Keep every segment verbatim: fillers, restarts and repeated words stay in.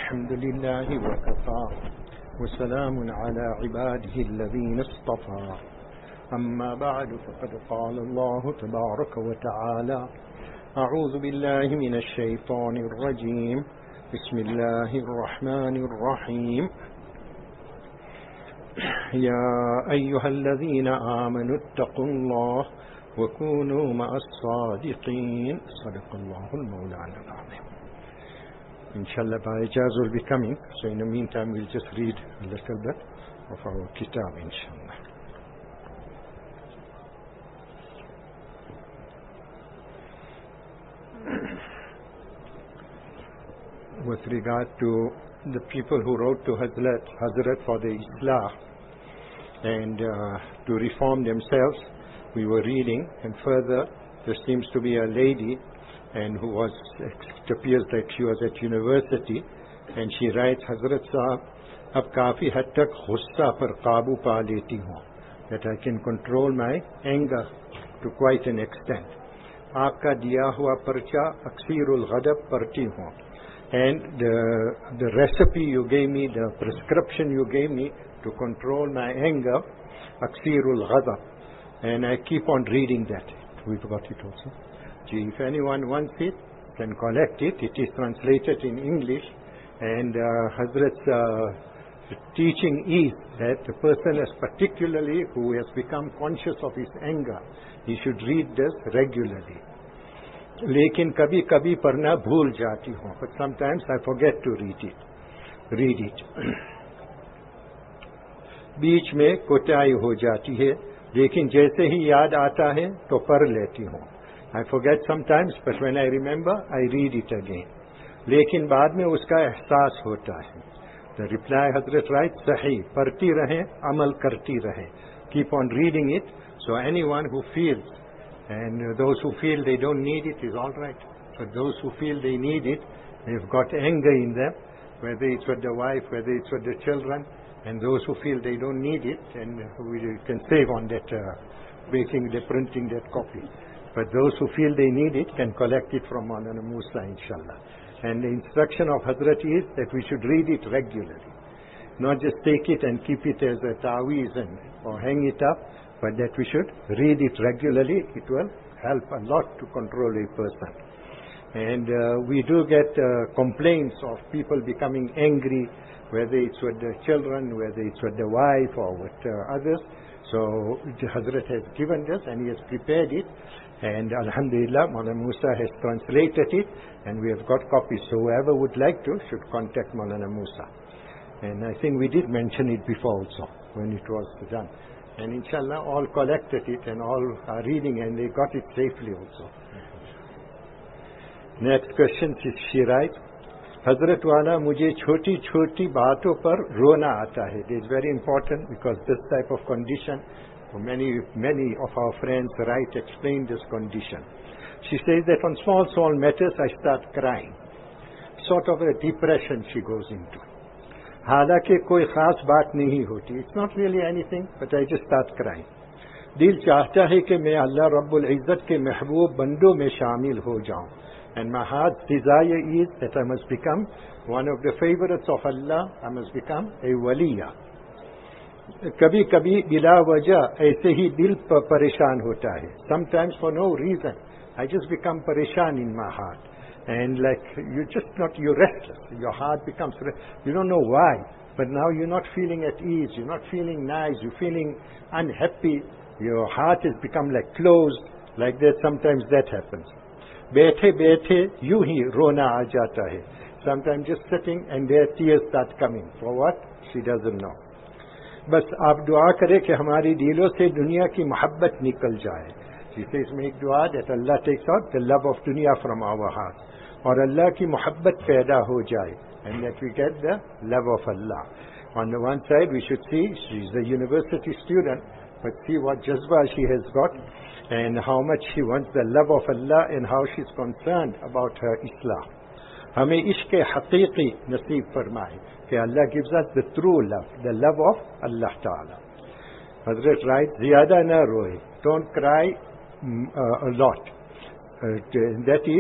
الحمد لله وكفى وسلام على عباده الذين اصطفى أما بعد فقد قال الله تبارك وتعالى أعوذ بالله من الشيطان الرجيم بسم الله الرحمن الرحيم يا أيها الذين آمنوا اتقوا الله وكونوا مع الصادقين صدق الله المولانا العظيم. Inshallah, by Ijaz will be coming, so in the meantime we'll just read a little bit of our kitab, inshallah. With regard to the people who wrote to Hazrat, Hazrat for the Islah and uh, to reform themselves, we were reading, and further there seems to be a lady and who was, it appears that she was at university, and she writes, Hazrat Sahab, ab kafi had tak ghussa par qabu pa leti hu, that I can control my anger to quite an extent. Aapka diya hua parcha aksirul ghadab parti hu. And the, the recipe you gave me, the prescription you gave me to control my anger, aksirul ghadab. And I keep on reading that. We've got it also. If anyone wants it, can collect it. It is translated in English, and uh, Hazrat's uh, teaching is that the person, is particularly who has become conscious of his anger, he should read this regularly. Lekin kabhi kabhi parna bhul jati hu, but sometimes I forget to read it. Read it. बीच में कोताही हो जाती है, लेकिन जैसे ही याद आता है तो पढ़ लेती हूँ. I forget sometimes, but when I remember, I read it again. लेकिन बाद में उसका एहसास होता है. The reply Hazrat writes, सही, पढ़ती रहें, अमल करती रहें. Keep on reading it, so anyone who feels, and those who feel they don't need it is all right. But those who feel they need it, they've got anger in them, whether it's with the wife, whether it's with the children, and those who feel they don't need it, and we can save on that, uh, making, the printing that copy. But those who feel they need it can collect it from Maulana Musa, inshallah. And the instruction of Hazrat is that we should read it regularly. Not just take it and keep it as a ta'weez and or hang it up, but that we should read it regularly. It will help a lot to control a person. And uh, we do get uh, complaints of people becoming angry, whether it's with the children, whether it's with the wife or with uh, others. So Hazrat has given this and he has prepared it. And Alhamdulillah, Maulana Musa has translated it, and we have got copies. So whoever would like to should contact Maulana Musa. And I think we did mention it before also, when it was done. And inshallah, all collected it and all are reading, and they got it safely also. Next question, she writes, Hazrat Wala, mujhe choti choti baaton par rona aata hai. It is very important because this type of condition, Many, many of our friends write, explain this condition. She says that on small, small matters I start crying. Sort of a depression she goes into. हालांकि कोई खास बात नहीं होती. It's not really anything, but I just start crying. दिल चाहता है कि मैं अल्लाह रब्बुल इज़्ज़त के महबूब बंदों में शामिल हो जाऊं. And my heart's desire is that I must become one of the favorites of Allah. I must become a waliya. कभी कभी बिला वजह ऐसे ही दिल पर परेशान होता है. Sometimes for no reason I just become परेशान in my heart, and like you just not, you're restless, your heart becomes, you don't know why, but now you're not feeling at ease, you're not feeling nice, you're feeling unhappy, your heart has become like closed, like that. Sometimes that happens. बैठे बैठे यूं ही रोना आ जाता है. Sometimes just sitting and their tears start coming. For what? She doesn't know. बस आप दुआ करें कि हमारी दिलों से दुनिया की मोहब्बत निकल जाए. She says, make dua that Allah takes out the love of dunya from our heart, और अल्लाह की मोहब्बत पैदा हो जाए, and that we get the love of Allah. On the one side we should see she's a university student, but see what jazba she has got and how much she wants the love of Allah and how she's concerned about her Islam. हमें इश्क़ हक़ीक़ी नसीब फरमाए कि Allah gives us the true love, the love of Allah Ta'ala. Hazrat writes, ज़्यादा न रोए. Don't cry uh, a lot. Uh, that is,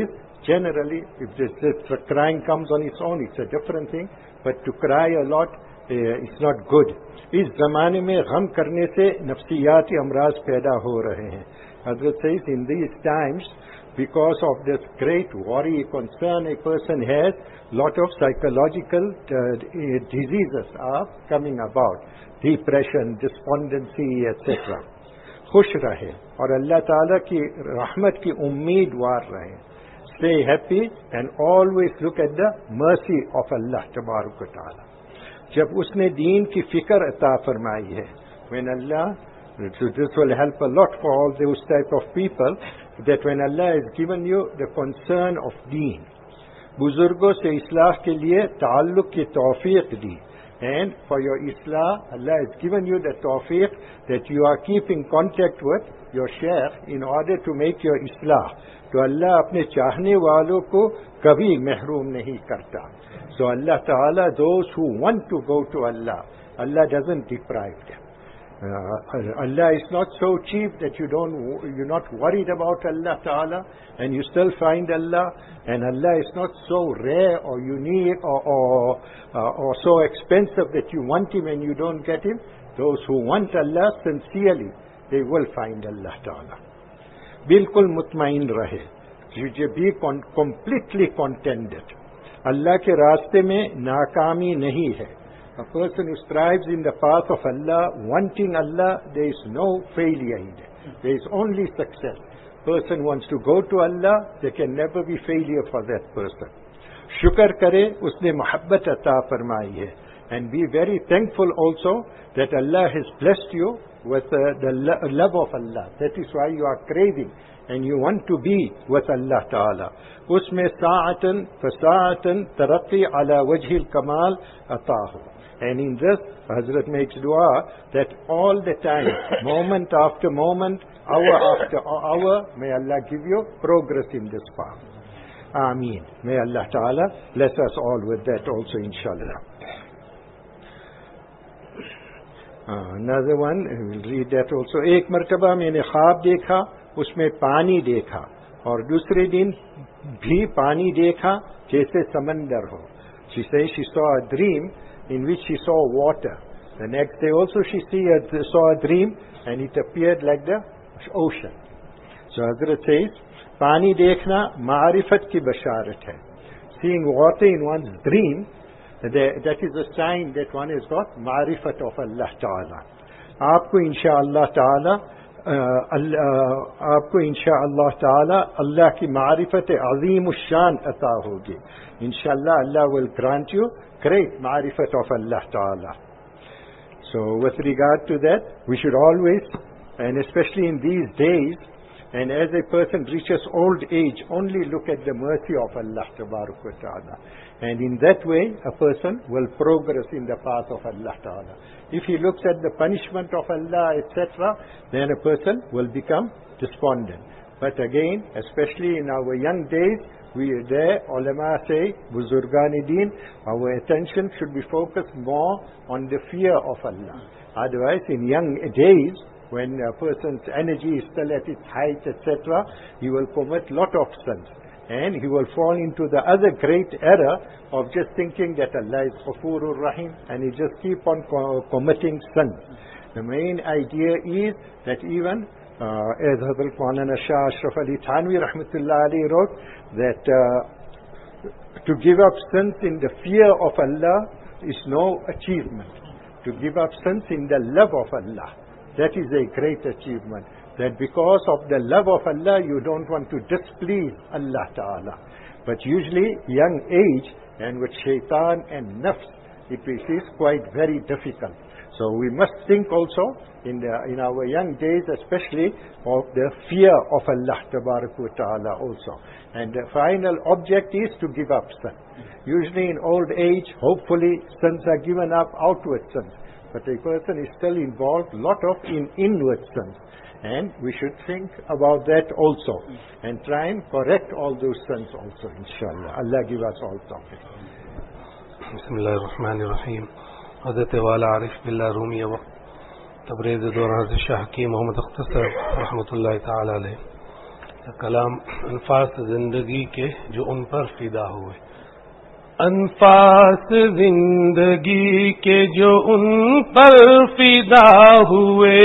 generally, if this, this crying comes on its own, it's a different thing, but to cry a lot, uh, it's not good. इस ज़माने में गम करने से नफ्सियाती अमराज पैदा हो रहे हैं. Hazrat says, in these times, because of this great worry, concern a person has, lot of psychological uh, diseases are coming about. Depression, despondency, et cetera. खुश रहे और अल्लाह ताला की रहमत की उम्मीदवार रहे. Stay happy and always look at the mercy of Allah तबारक व तआला. जब उसने दीन की फिक्र अता फरमाई है, when Allah, so this will help a lot for all those type of people, that when Allah has given you the concern of deen, बुजुर्गों से इस्लाह के लिए ताल्लुक की तौफीक दी, and for your islah, Allah has given you the tawfiq that you are keeping contact with your shaykh in order to make your islah. तो अल्लाह अपने चाहने वालों को कभी महरूम नहीं करता. So Allah Ta'ala, those who want to go to Allah, Allah doesn't deprive them. Uh, Allah is not so cheap that you don't, you're not worried about Allah Ta'ala and you still find Allah, and Allah is not so rare or unique or, or, uh, or so expensive that you want Him and you don't get Him. Those who want Allah sincerely, they will find Allah Ta'ala. बिल्कुल मुतमईन रहे, you be completely contented. Allah के रास्ते में नाकामी नहीं है. A person who strives in the path of Allah, wanting Allah, there is no failure in it. There is only success. Person wants to go to Allah, there can never be failure for that person. Shukr kare, usne muhabbat ata farmayi hai. And be very thankful also that Allah has blessed you with uh, the lo- love of Allah. That is why you are craving and you want to be with Allah Ta'ala. Usme sa'atan fa sa'atan taraqi ala wajhi al-kamal atahu. And in this, Hazrat makes dua that all the time, moment after moment, hour after hour, may Allah give you progress in this path. Ameen. May Allah Ta'ala bless us all with that also, inshallah. Uh, another one, we'll read that also. एक मर्तबा मैंने ख्वाब देखा, उसमें पानी देखा, और दूसरे दिन भी पानी देखा जैसे समंदर हो. She says she saw a dream in which she saw water. The next day also she see a, saw a dream and it appeared like the ocean. So Hazrat says, पानी देखना मारिफत की बशारत है. Seeing water in one's dream, that is a sign that one has got मारिफत of Allah Ta'ala. आपको इंशाअल्लाह ताला आपको इंशाअल्लाह ताला अल्लाह की मारिफत अज़ीम उश्शान अता होगी. इंशाअल्लाह Allah will grant you great मारिफत of Allah Ta'ala. So with regard to that, we should always, and especially in these days, and as a person reaches old age, only look at the mercy of Allah Ta'ala. And in that way, a person will progress in the path of Allah Ta'ala. If he looks at the punishment of Allah, et cetera, then a person will become despondent. But again, especially in our young days, we are there, ulama say, Buzurgani Deen, our attention should be focused more on the fear of Allah. Otherwise, in young days, when a person's energy is still at its height, et cetera, he will commit lot of sins. And he will fall into the other great error of just thinking that Allah is Ghafurur Rahim, and he just keep on co- committing sins. The main idea is that even, uh, as Hazrat Maulana Shah Ashraf Ali Thanvi Rahmatullah Ali wrote, that uh, to give up sins in the fear of Allah is no achievement. To give up sins in the love of Allah, that is a great achievement. That because of the love of Allah, you don't want to displease Allah Ta'ala. But usually, young age, and with shaitan and nafs, it is quite very difficult. So we must think also, in, the, in our young days especially, of the fear of Allah Ta'ala also. And the final object is to give up sin. Usually in old age, hopefully, sins are given up, outward sins. But a person is still involved lot of in inward sins. And we should think about that also. And try and correct all those sins also, inshallah. Allah give us all tawfiq. Bismillah ar-Rahman ar-Rahim. Hazrat Wala Arif Billah Rumi wa Tabriz Dor Hazrat Shah Hakim Muhammad Akhtasar Rahmatullahi Ta'ala alayhi. کلام انفاس زندگی کے جو ان پر فدا ہوئے. انفاس زندگی کے جو ان پر فدا ہوئے،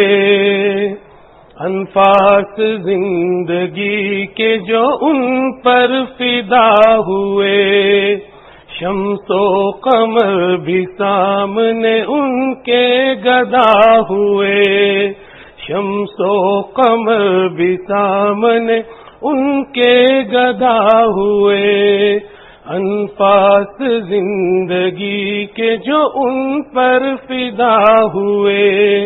انفاس زندگی کے جو ان پر فدا ہوئے، شمس و قمر بھی سامنے ان کے گدا ہوئے، شمس و قمر بھی سامنے ان کے گدا ہوئے. انفاس زندگی کے جو ان پر فدا ہوئے،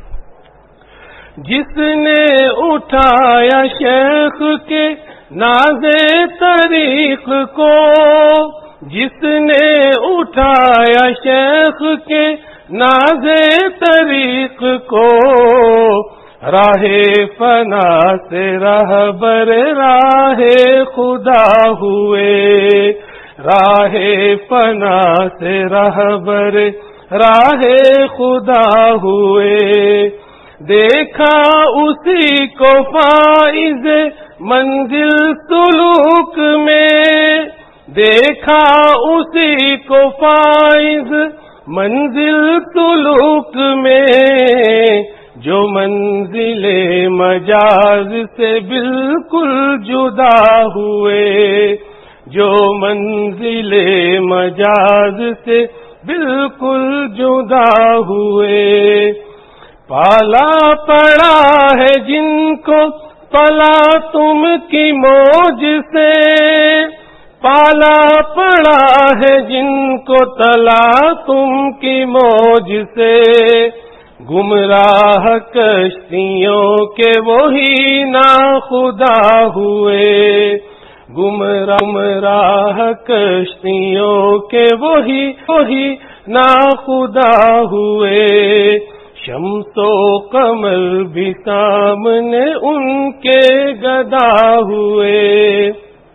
جس نے اٹھایا شیخ کے ناز طریق کو، جس نے اٹھایا شیخ کے ناز طریق کو، راہ فنا سے رہبر راہ خدا ہوئے، راہ فنا سے رہبر راہ خدا ہوئے. دیکھا اسی کو فائز منزل سلوک میں، دیکھا اسی کو فائز منزل سلوک میں، جو منزل مجاز سے بالکل جدا ہوئے، جو منزل مجاز سے بالکل جدا ہوئے. پالا پڑا ہے جن کو پلا تم کی موج سے، پالا پڑا ہے جن کو تلا تم کی موج سے، گمراہ کشتیوں کے وہی نا خدا ہوئے، گمراہ کشتیوں کے وہی وہی نا خدا ہوئے. شمس و قمر بھی سامنے ان کے گدا ہوئے.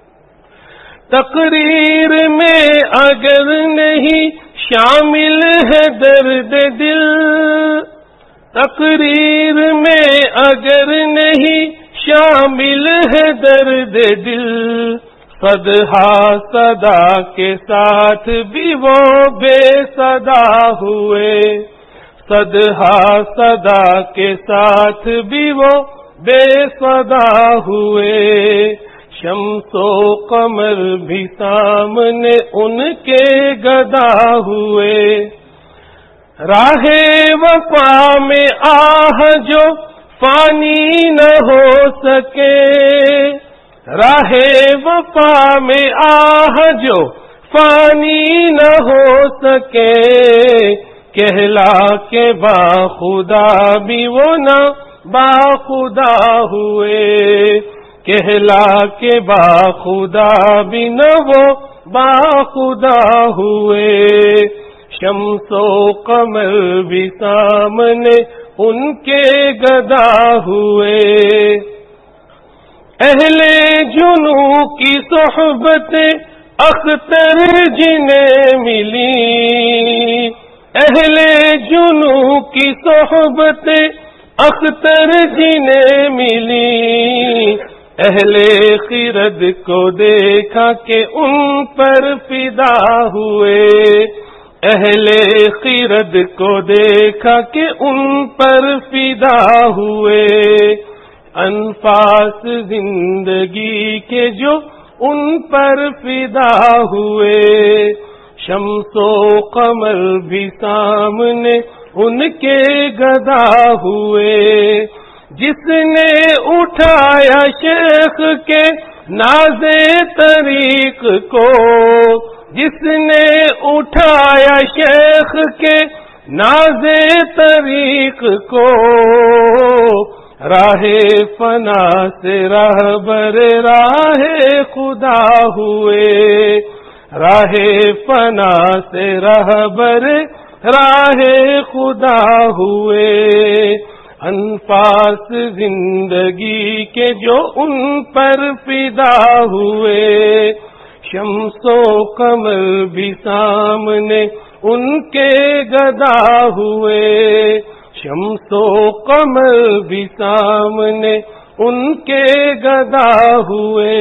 تقریر میں اگر نہیں شامل ہے درد دل، تقریر میں اگر نہیں شامل ہے درد دل، صدہا صدا کے ساتھ بھی وہ بے صدا ہوئے، صدہا صدا کے ساتھ بھی وہ بے صدا ہوئے. شمس و قمر بھی سامنے ان کے گدا ہوئے. راہ وفا میں آہ جو فانی نہ ہو سکے، راہ وفا میں آہ جو فانی نہ ہو سکے، کہلا کے با خدا بھی وہ نہ با خدا ہوئے، کہلا کے با خدا بھی نہ وہ با خدا ہوئے. شمس و قمر بھی سامنے ان کے گدا ہوئے. اہل جنو کی صحبت اختر جنہیں ملی، اہل جنو کی صحبت اختر جنہیں ملی، اہل خرد کو دیکھا کہ ان پر فدا ہوئے، اہل خرد کو دیکھا کہ ان پر فدا ہوئے. انفاس زندگی کے جو ان پر فدا ہوئے، شمس و قمر بھی سامنے ان کے گدا ہوئے. جس نے اٹھایا شیخ کے ناز طریق کو، جس نے اٹھایا شیخ کے ناز طریق کو، راہ فنا سے رہبر راہ خدا ہوئے، راہ فنا سے رہبر راہ خدا ہوئے. انفاس زندگی کے جو ان پر فدا ہوئے، شمس و قمر بھی سامنے ان کے گدا ہوئے، شمس و قمر بھی سامنے उनके गदा हुए।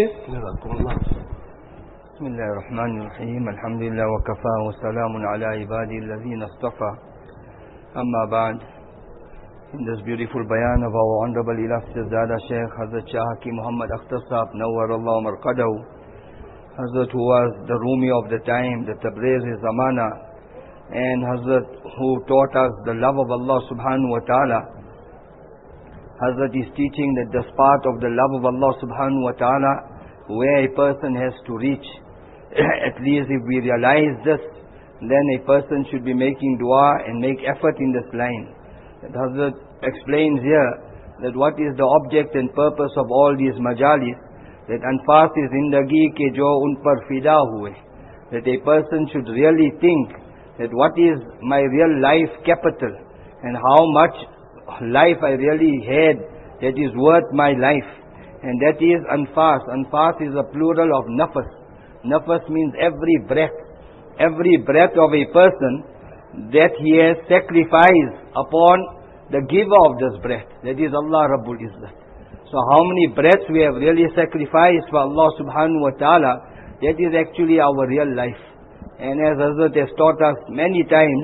बिस्मिल्लाहिर्रहमानिर्रहीम अल्हम्दुलिल्लाह व कफ़ा व सलामुन अला इबादिल्लज़ीना इस्तफ़ा अम्मा बाद। In this beautiful bayan of our honorable illustrious Dada Sheikh Hazrat Shah Hakim Muhammad Akhtar Sahab Nawwarallahu Marqadahu, Hazrat who was the Rumi of the time, the Tabrizi Zamana, and Hazrat who taught us the love of Allah subhanahu wa ta'ala. Hazrat is teaching that this part of the love of Allah subhanahu wa ta'ala where a person has to reach. At least if we realize this, then a person should be making dua and make effort in this line. That Hazrat explains here that what is the object and purpose of all these majalis, that anfas is zindagi ke jo un par fida hue, that a person should really think that what is my real life capital and how much life I really had that is worth my life, and that is anfas. Anfas is a plural of nafas. Nafas means every breath, every breath of a person that he has sacrificed upon the giver of this breath, that is Allah Rabbul Izzat. So how many breaths we have really sacrificed for Allah subhanahu wa ta'ala, that is actually our real life. And as Hazrat has taught us many times,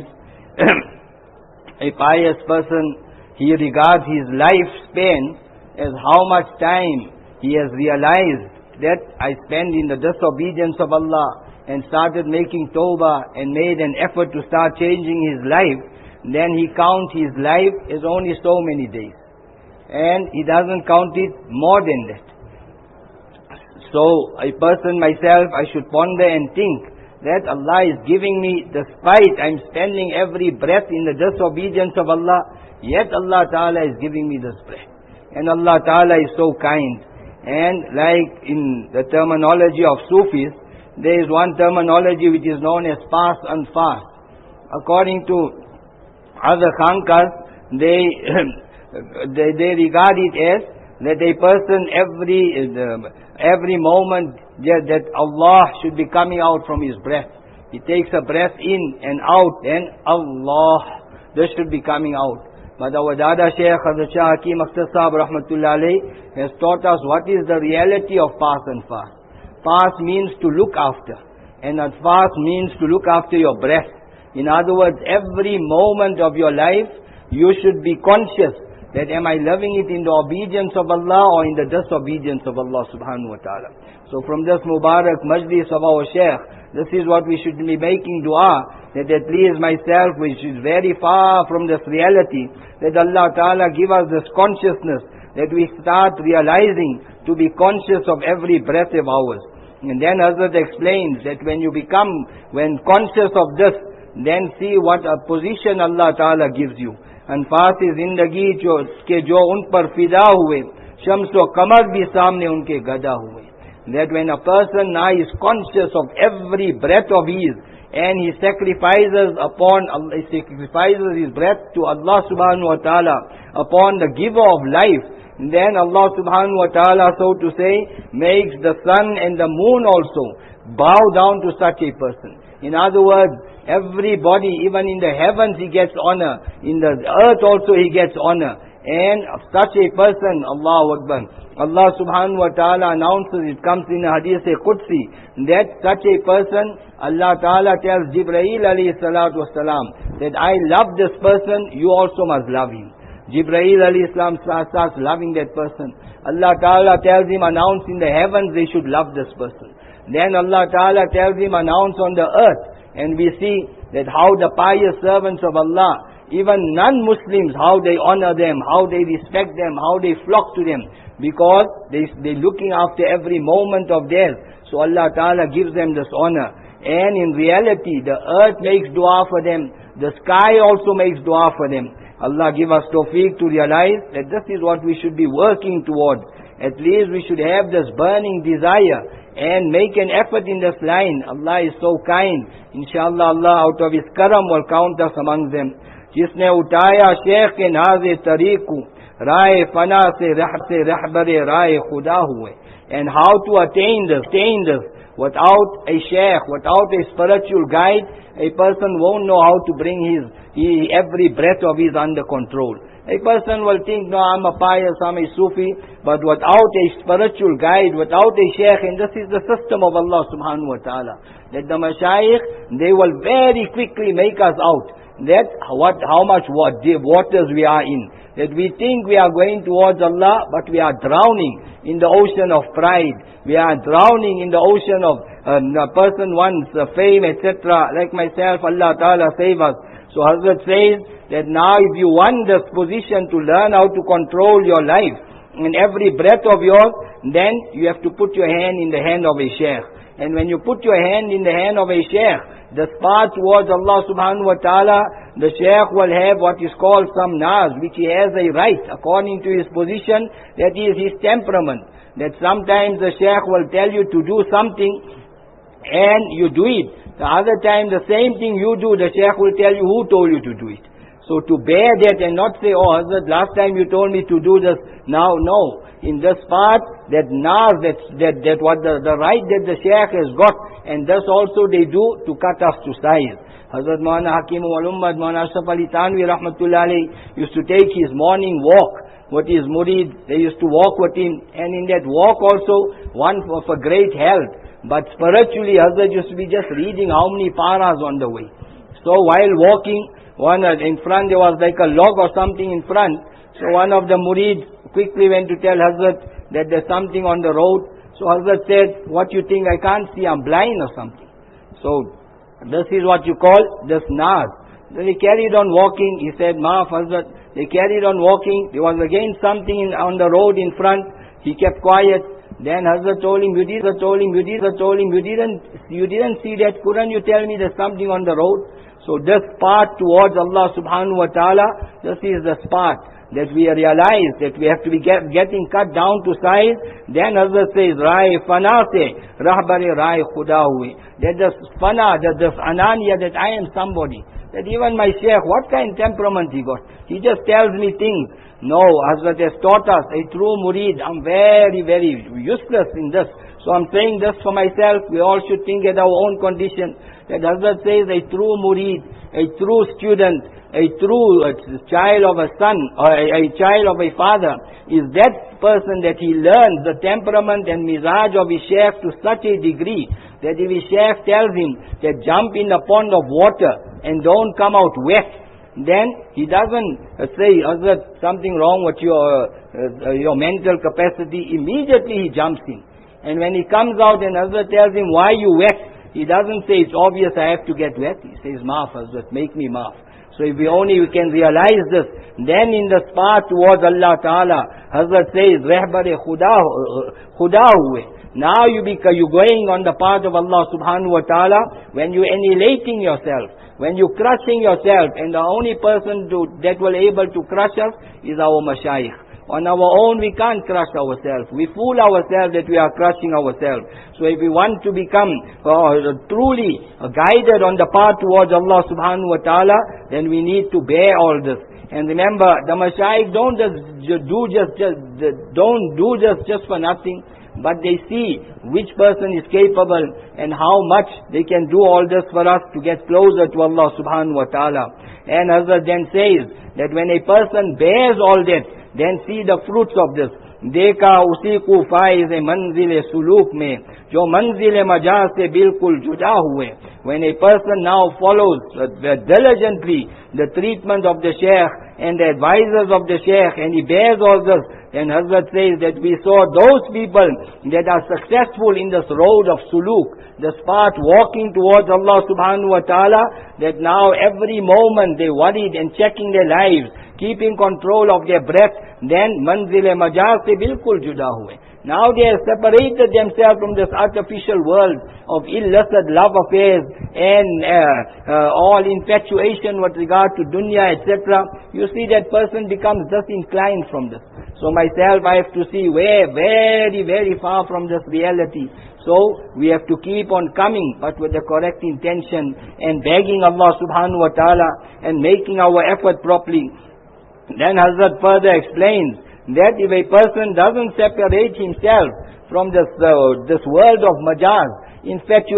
a pious person, he regards his lifespan as how much time he has realized that I spend in the disobedience of Allah and started making tawbah and made an effort to start changing his life. Then he counts his life as only so many days, and he doesn't count it more than that. So a person, myself, I should ponder and think that Allah is giving me, despite I'm spending every breath in the disobedience of Allah, yet Allah Ta'ala is giving me this breath. And Allah Ta'ala is so kind. And like in the terminology of Sufis, there is one terminology which is known as fast and fast. According to other khankas, they, they they regard it as that a person every every moment that Allah should be coming out from his breath. He takes a breath in and out, and Allah, this should be coming out. But our Dada Shaykh Hazrat Shah Hakim Akhtar Sahab Rahmatullah Alayhi has taught us what is the reality of fast and fast. Fast means to look after, and fast means to look after your breath. In other words, every moment of your life, you should be conscious that am I loving it in the obedience of Allah or in the disobedience of Allah subhanahu wa ta'ala. So from this Mubarak Majlis of our Shaykh, this is what we should be making dua, that at least myself, which is very far from this reality, that Allah ta'ala give us this consciousness, that we start realizing to be conscious of every breath of ours. And then Hazrat explains that when you become, when conscious of this, then see what a position Allah Ta'ala gives you. And फासी जिंदगी जो के जो उन पर फिदा हुए, शम्स व कमर भी सामने उनके गदा हुए. That when a person now is conscious of every breath of his, and he sacrifices upon, he sacrifices his breath to Allah subhanahu wa ta'ala, upon the giver of life, then Allah subhanahu wa ta'ala, so to say, makes the sun and the moon also bow down to such a person. In other words, everybody, even in the heavens he gets honor, in the earth also he gets honor. And such a person, Allahu Akbar, Allah subhanahu wa ta'ala announces, it comes in a hadith Qudsi, that such a person, Allah ta'ala tells Jibreel alayhi salatu wasalam, that I love this person, you also must love him. Jibreel alayhi salam starts loving that person. Allah ta'ala tells him, announce in the heavens they should love this person. Then Allah ta'ala tells him, announce on the earth. And we see that how the pious servants of Allah, even non-Muslims, how they honor them, how they respect them, how they flock to them, because they they looking after every moment of theirs. So Allah Ta'ala gives them this honor. And in reality, the earth makes dua for them, the sky also makes dua for them. Allah give us tawfiq to realize that this is what we should be working towards. At least we should have this burning desire and make an effort in this line. Allah is so kind. Inshallah, Allah out of His karam will count us among them. जिसने उठाया शेख के नाज़े तरीक़ू राय फना से रह से रहबरे राय खुदा हुए. And how to attain this, attain this. Without a sheikh, without a spiritual guide, a person won't know how to bring his he, every breath of his under control. A person will think, no, I'm a pious, I'm a Sufi, but without a spiritual guide, without a Shaykh, and this is the system of Allah subhanahu wa ta'ala, that the Mashayikh, they will very quickly make us out that what, how much waters we are in. That we think we are going towards Allah, but we are drowning in the ocean of pride. We are drowning in the ocean of um, a person wants uh, fame, et cetera. Like myself, Allah Ta'ala save us. So Hazrat says that now if you want this position to learn how to control your life, in every breath of yours, then you have to put your hand in the hand of a Shaykh. And when you put your hand in the hand of a Shaykh, the path towards Allah subhanahu wa ta'ala, the Shaykh will have what is called some naz, which he has a right, according to his position, that is his temperament. That sometimes the Shaykh will tell you to do something, and you do it. The other time, the same thing you do, the Shaykh will tell you who told you to do it. So to bear that and not say, oh Hazrat, last time you told me to do this, now no. In this part, that naz, that, that, that what the, the right that the Shaykh has got, and thus also they do to cut us to size. Hazrat Maulana Hakim wal Ummad, Maulana Ashraf Ali Tanvi Rahmatullah alayhi used to take his morning walk with his murid. They used to walk with him, and in that walk also, one of a great health. But spiritually, Hazrat used to be just reading how many paras on the way. So while walking, one in front there was like a log or something in front. So one of the murid quickly went to tell Hazrat that there's something on the road. So Hazrat said, what you think, I can't see, I'm blind or something. So this is what you call this naz. Then he carried on walking. He said, Maaf Hazrat. They carried on walking. There was again something in, on the road in front. He kept quiet. Then Hazrat told him, you didn't, told him, you didn't, told him, you didn't, you didn't see that. Couldn't you tell me there's something on the road? So this part towards Allah subhanahu wa ta'ala, this is the part that we realize that we have to be get, getting cut down to size. Then Hazrat says, Rai fana se, rahbare rai khuda hui. That this fana, that this ananiya, that I am somebody. That even my Shaykh, what kind of temperament he got? He just tells me things. No, Hazrat has taught us, a true murid, I'm very, very useless in this. So I'm saying this for myself, we all should think at our own condition. That Hazrat says a true murid, a true student, a true uh, child of a son, or a, a child of a father, is that person that he learns the temperament and mizaj of his Shaykh to such a degree, that if his Shaykh tells him that jump in the pond of water and don't come out wet, then he doesn't uh, say, Hazrat, something wrong with your, uh, uh, your mental capacity. Immediately he jumps in. And when he comes out and Hazrat tells him, why you wet? He doesn't say, it's obvious I have to get wet. He says, Maaf Hazrat, make me maaf. So if we only we can realize this, then in the path towards Allah Ta'ala, Hazrat says, Rehbare khuda, khuda huwe. Now you become, you're going on the path of Allah Subhanahu Wa Ta'ala, when you're annihilating yourself, when you're crushing yourself, and the only person to, that will able to crush us is our Mashayikh. On our own we can't crush ourselves. We fool ourselves that we are crushing ourselves. So if we want to become uh, truly guided on the path towards Allah subhanahu wa ta'ala, then we need to bear all this. And remember, the Mashayikh don't just do just, just don't do just, just for nothing, but they see which person is capable and how much they can do all this for us to get closer to Allah subhanahu wa ta'ala. And Hazrat then says that when a person bears all that, then see the fruits of this. Dekha usi ko faiz manzil suluk mein, jo manzil majaz se bilkul juda hue. When a person now follows uh, diligently the treatment of the Shaykh and the advisors of the Shaykh, and he bears all this, then Hazrat says that we saw those people that are successful in this road of suluk, this path walking towards Allah subhanahu wa ta'ala, that now every moment they worried and checking their lives, keeping control of their breath, then manzil majaz se bilkul juda hue. Now they have separated themselves from this artificial world of illicit love affairs and uh, uh, all infatuation with regard to dunya, et cetera. You see that person becomes disinclined from this. So myself, I have to see where very, very far from this reality. So we have to keep on coming, but with the correct intention and begging Allah subhanahu wa ta'ala and making our effort properly. Then Hazrat further explains that if a person doesn't separate himself from this uh, this world of majaz,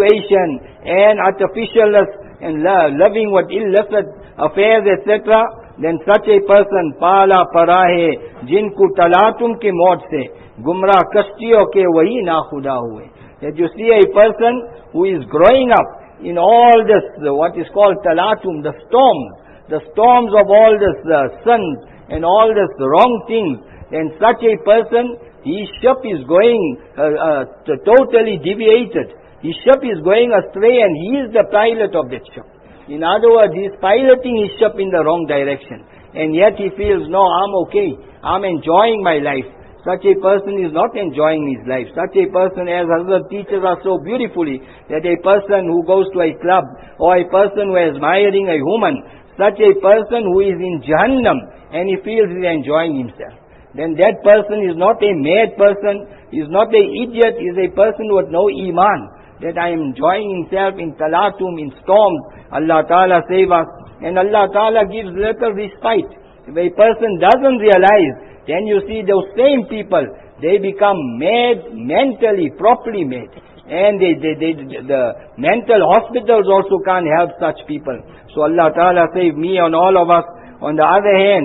infatuation and artificialness and lo- loving what illicit affairs, et cetera, then such a person, pala para hai, jinku talatum ke maut se, gumrah kashtiyon ke wahi nakhuda hue. That you see a person who is growing up in all this, what is called talatum, the storms, the storms of all this uh, sins and all this wrong things, then such a person, his ship is going uh, uh, totally deviated. His ship is going astray and he is the pilot of that ship. In other words, he is piloting his ship in the wrong direction. And yet he feels, no, I'm okay. I'm enjoying my life. Such a person is not enjoying his life. Such a person, as Hazrat teaches us so beautifully, that a person who goes to a club or a person who is admiring a woman, such a person who is in Jahannam and he feels he is enjoying himself, then that person is not a mad person, is not an idiot, is a person with no iman. That I am enjoying himself in talatum, in storms. Allah Ta'ala save us. And Allah Ta'ala gives little respite. If a person doesn't realize, then you see those same people, they become mad, mentally, properly mad. And they, they, they, the mental hospitals also can't help such people. So Allah Ta'ala save me and all of us. On the other hand,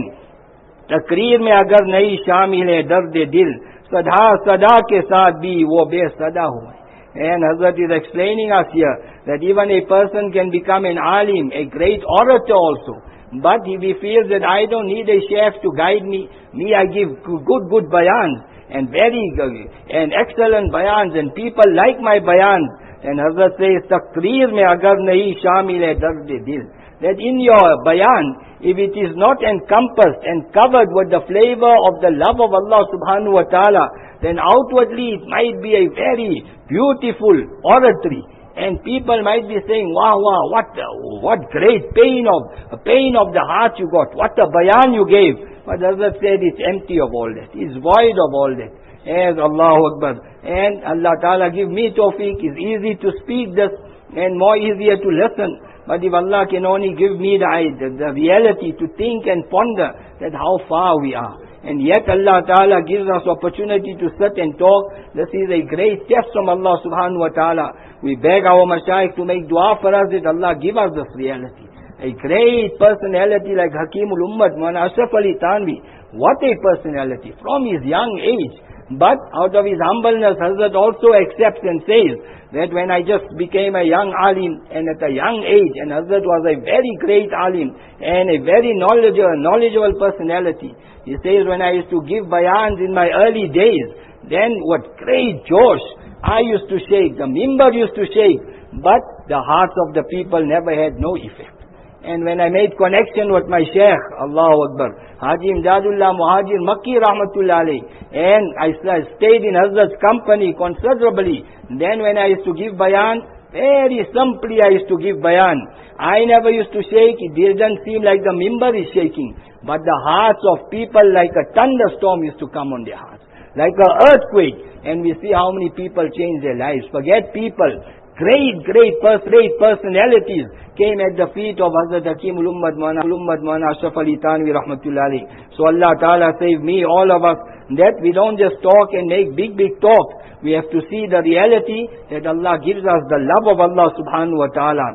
तकरीर में अगर नई शामिल है दर्द दिल, सदा सदा के साथ भी वो बेसदा हुए. And Hazrat is explaining us here that even a person can become an alim, a great orator also. But if he feels that I don't need a chef to guide me, me I give good, good bayans and very good and excellent bayans and people like my bayans. And Hazrat says, Takreer mein agar nahi shamil hai dard dil. That in your bayan, if it is not encompassed and covered with the flavor of the love of Allah subhanahu wa ta'ala, then outwardly it might be a very beautiful oratory. And people might be saying, wow, wow, what what great pain of pain of the heart you got. What a bayan you gave. But Hazrat said it's empty of all that. It's void of all that. As Allahu Akbar. And Allah Ta'ala give me tawfiq. It's easy to speak this and more easier to listen. But if Allah can only give me the, the, the reality to think and ponder that how far we are. And yet Allah Ta'ala gives us opportunity to sit and talk. This is a great test from Allah Subhanahu Wa Ta'ala. We beg our Mashaykh to make dua for us that Allah give us this reality. A great personality like Hakimul Ummat, Maulana Ashraf Ali Thanvi. What a personality from his young age. But out of his humbleness, Hazrat also accepts and says that when I just became a young alim and at a young age, and Hazrat was a very great alim and a very knowledgeable, knowledgeable personality. He says when I used to give bayans in my early days, then what great josh I used to shake, the mimbar used to shake, but the hearts of the people never had no effect. And when I made connection with my Shaykh, Allahu Akbar, Haji Imdadullah Muhajir Makki Rahmatullah alayhi, and I stayed in Hazrat's company considerably. Then when I used to give bayan, very simply I used to give bayan. I never used to shake, it didn't seem like the mimbar is shaking. But the hearts of people like a thunderstorm used to come on their hearts. Like an earthquake. And we see how many people change their lives. Forget people. Great, great, pers great personalities came at the feet of Hazrat Hakimul Ummat Maulana Ashraf Ali Thanvi Rahmatullah alayhi. So Allah Ta'ala save me, all of us, that we don't just talk and make big, big talk. We have to see the reality that Allah gives us the love of Allah Subhanahu Wa Ta'ala.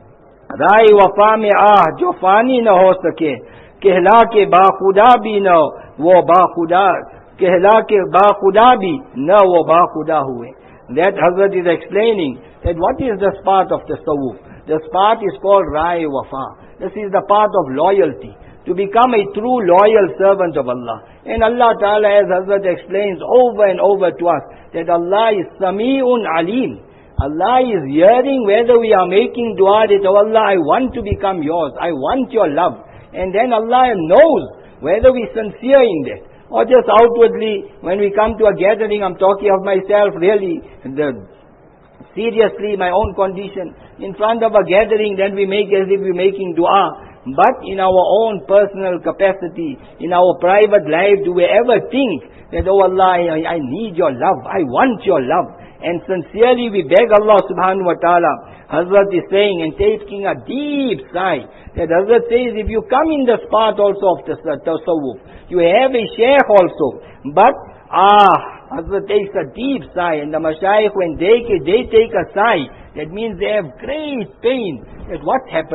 Rai wafa mein ah jo fani na ho sake, कहला के बाखुदा भी न वो बाखुदा कहला के बाखुदा भी न वो बाखुदा हुए. That Hazrat is explaining that what is this part of the tasawwuf? This part is called Rai Wafa. This is the part of loyalty. To become a true loyal servant of Allah. And Allah Ta'ala, as Hazrat explains over and over to us, that Allah is Sami'un Alim. Allah is hearing whether we are making dua that, oh Allah, I want to become yours. I want your love. And then Allah knows whether we are sincere in that. Or just outwardly, when we come to a gathering, I'm talking of myself, really, the, seriously, my own condition. In front of a gathering, then we make as if we're making dua. But in our own personal capacity, in our private life, do we ever think that, oh Allah, I, I need your love, I want your love. And sincerely we beg Allah subhanahu wa ta'ala. Hazrat is saying and taking a deep sigh, that Hazrat says, if you come in this part also of the tasawwuf, you have a shaykh also, but ah, Hazrat takes a deep sigh, and the mashayikh, when they, they take a sigh, that means they have great pain. That what's happening?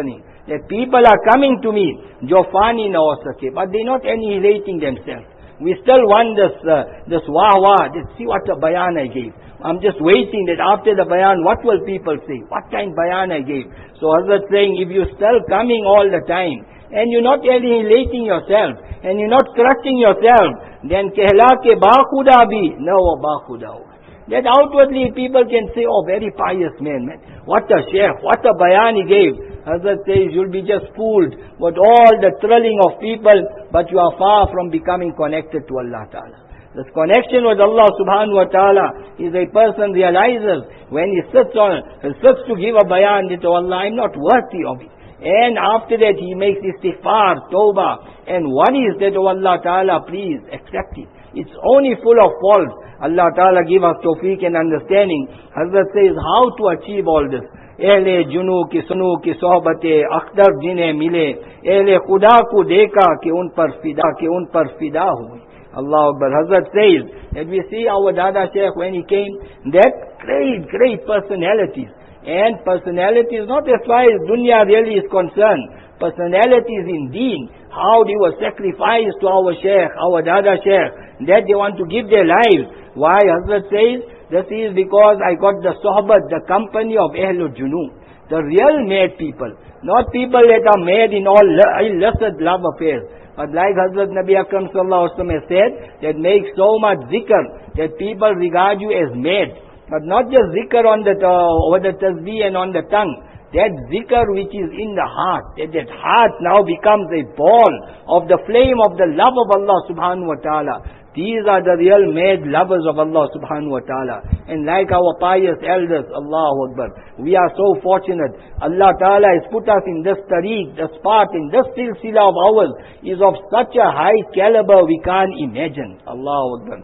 that people are coming to me, Jofani na osake, but they're not annihilating themselves. We still want this, uh, this wah wah, let's see what a bayan I gave. I'm just waiting that after the bayan, what will people say? What kind bayan I gave? So Hazrat saying, if you're still coming all the time, and you're not annihilating yourself, and you're not crushing yourself, then kehla ke ba khuda bhi, no ba khuda. That outwardly people can say, oh, very pious man, man. What a sheikh, what a bayan he gave. Hazrat says, you'll be just fooled with all the thrilling of people, but you are far from becoming connected to Allah Ta'ala. This connection with Allah subhanahu wa ta'ala is a person realizes when he sits on, he sits to give a bayan that, oh Allah, I'm not worthy of it. And after that he makes istighfar, tawbah, and worries that, oh Allah Ta'ala, please accept it. It's only full of faults. Allah Ta'ala give us tawfiq and understanding. Hazrat says how to achieve all this. Ehle junu ki sunu ki sohbate akhdar jine mile. Ehle khuda ko dekha ki un par fida ki un par fida hui. Allah Akbar. Hazrat says that we see our Dada Shaykh when he came, that great, great personalities. And personalities not as far as dunya really is concerned. Personalities in deen. How they were sacrificed to our Shaykh, our Dada Shaykh. That they want to give their lives. Why? Hazrat says, this is because I got the sohbat, the company of Ahlul Junub. The real mad people. Not people that are mad in all illicit love affairs. But like Hazrat Nabi Akram Sallallahu Alaihi Wasallam has said, that makes so much zikr that people regard you as mad. But not just zikr on the, uh, over the tasbih and on the tongue. That zikr which is in the heart, that that heart now becomes a ball of the flame of the love of Allah subhanahu wa ta'ala. These are the real mad lovers of Allah subhanahu wa ta'ala. And like our pious elders, Allahu Akbar, we are so fortunate. Allah ta'ala has put us in this tariq, this path, in this silsila of ours is of such a high caliber we can't imagine. Allahu Akbar.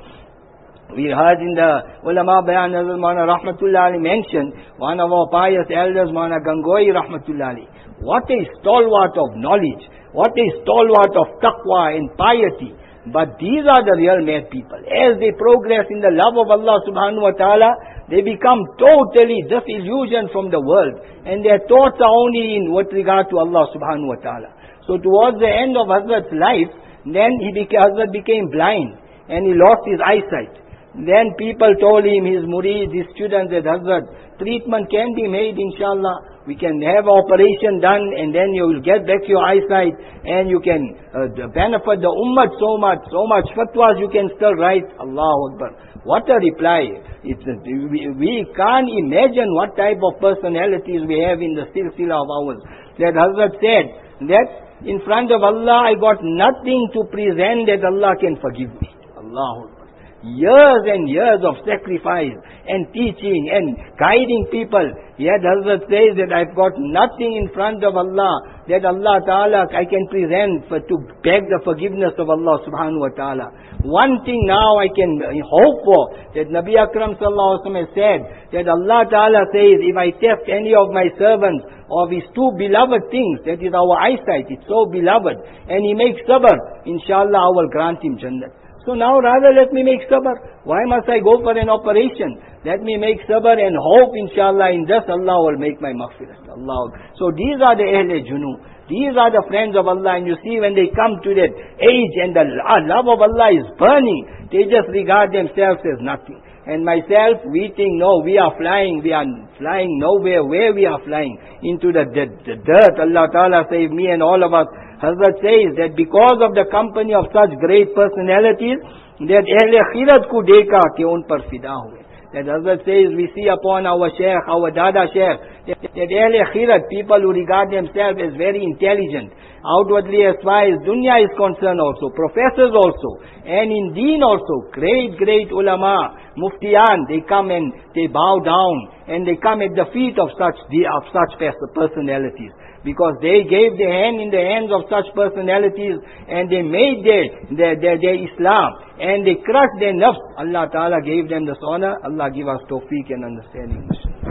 We heard in the ulama bayan Hazrat Maulana Rahmatullah Ali mentioned, one of our pious elders, Maulana Gangoi Rahmatullah Ali. What a stalwart of knowledge, what a stalwart of taqwa and piety. But these are the real mad people. As they progress in the love of Allah subhanahu wa ta'ala, they become totally disillusioned from the world. And their thoughts are only in what regard to Allah subhanahu wa ta'ala. So towards the end of Hazrat's life, then he became, Hazrat became blind. And he lost his eyesight. Then people told him, his murid, his students, that Hazrat, treatment can be made inshallah. We can have operation done and then you will get back your eyesight and you can uh, benefit the ummah so much, so much fatwas you can still write. Allahu Akbar. What a reply. It's a, we, we can't imagine what type of personalities we have in the silsila of ours. That Hazrat said that in front of Allah I got nothing to present that Allah can forgive me. Allahu Akbar. Years and years of sacrifice and teaching and guiding people. Yet Hazrat says that I've got nothing in front of Allah that Allah Ta'ala I can present for, to beg the forgiveness of Allah Subhanahu Wa Ta'ala. One thing now I can hope for, that Nabi Akram Sallallahu Alaihi Wasallam has said, that Allah Ta'ala says, if I test any of my servants of his two beloved things, that is our eyesight, it's so beloved, and he makes sabr, inshallah I will grant him Jannah. So now rather let me make sabr. Why must I go for an operation? Let me make sabr and hope inshallah in this Allah will make my maghfirah. Allah. So these are the Ahle Junub. These are the friends of Allah, and you see when they come to that age and the love of Allah is burning, they just regard themselves as nothing. And myself, we think, no, we are flying, we are flying nowhere. Where we are flying? Into the, the, the dirt. Allah Ta'ala save me and all of us. Hazrat says that because of the company of such great personalities, that Ahle Khirat ku dekha ke un par fida hue. That Hazrat says, we see upon our Shaykh, our Dada Shaykh, that, that Ahle Khirat, people who regard themselves as very intelligent, outwardly as far as dunya is concerned also, professors also, and in deen also, great, great ulama, muftiyan, they come and they bow down, and they come at the feet of such, of such personalities. Because they gave their hand in the hands of such personalities and they made their, their, their, their Islam and they crushed their nafs. Allah Ta'ala gave them this honor. Allah give us tawfiq and understanding.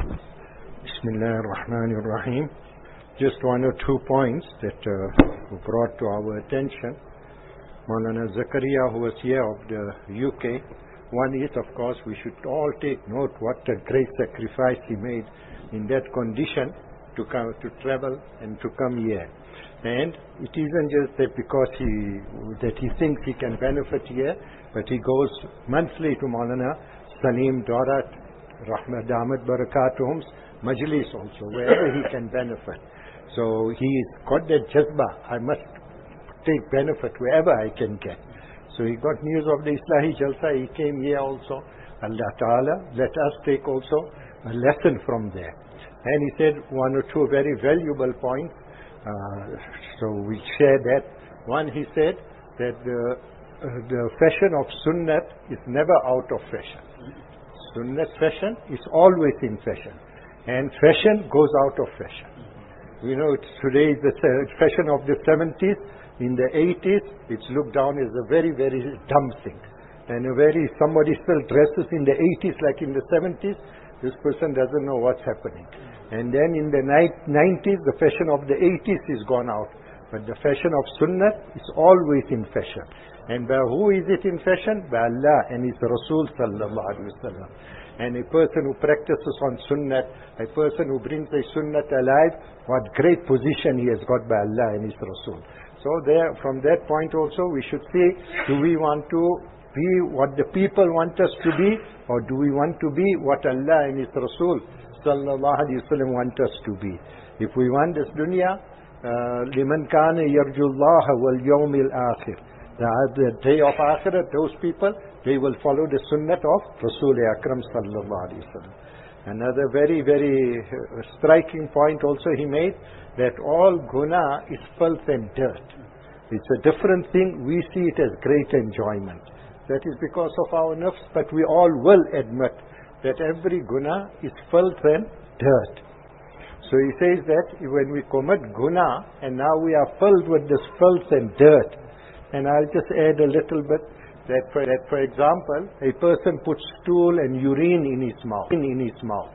Bismillah ar-Rahman ar-Rahim. Just one or two points that uh, were brought to our attention. Maulana Zakaria, who was here of the U K, one is, of course, we should all take note what a great sacrifice he made in that condition. to come, to travel and to come here. And it isn't just that because he, that he thinks he can benefit here, but he goes monthly to Maulana Salim Daurat, Rahmat Damat Barakatuhum's Majlis also, wherever he can benefit. So he's got that jazba, I must take benefit wherever I can get. So he got news of the Islahi Jalsa, he came here also. Allah Ta'ala, let us take also a lesson from there. And he said one or two very valuable points. Uh, so we share that. One, he said that the, uh, the fashion of Sunnat is never out of fashion. Sunnat fashion is always in fashion. And fashion goes out of fashion. You know, it's today the fashion of the seventies. In the eighties, it's looked down as a very, very dumb thing. And a very, somebody still dresses in the eighties like in the seventies, this person doesn't know what's happening. And then in the nineties, the fashion of the eighties is gone out. But the fashion of Sunnah is always in fashion. And by who is it in fashion? By Allah and His Rasul sallallahu alaihi wasallam. And a person who practices on Sunnah, a person who brings the Sunnah alive, what great position he has got by Allah and His Rasul. So there, from that point also, we should see, do we want to be what the people want us to be, or do we want to be what Allah and His Rasul sallallahu alaihi wasallam want us to be? If we want this dunya, liman kana yarjullaha wal yawmil akhir, the day of Akhirat, those people, they will follow the sunnah of Rasul Akram sallallahu alaihi wasallam. Another very, very uh, striking point also he made, that all guna is filth and dirt. It's a different thing. We see it as great enjoyment. That is because of our nafs, but we all will admit that every guna is filth and dirt. So he says that when we commit guna, and now we are filled with this filth and dirt, and I'll just add a little bit, that for, that for example, a person puts stool and urine in his mouth. In his mouth.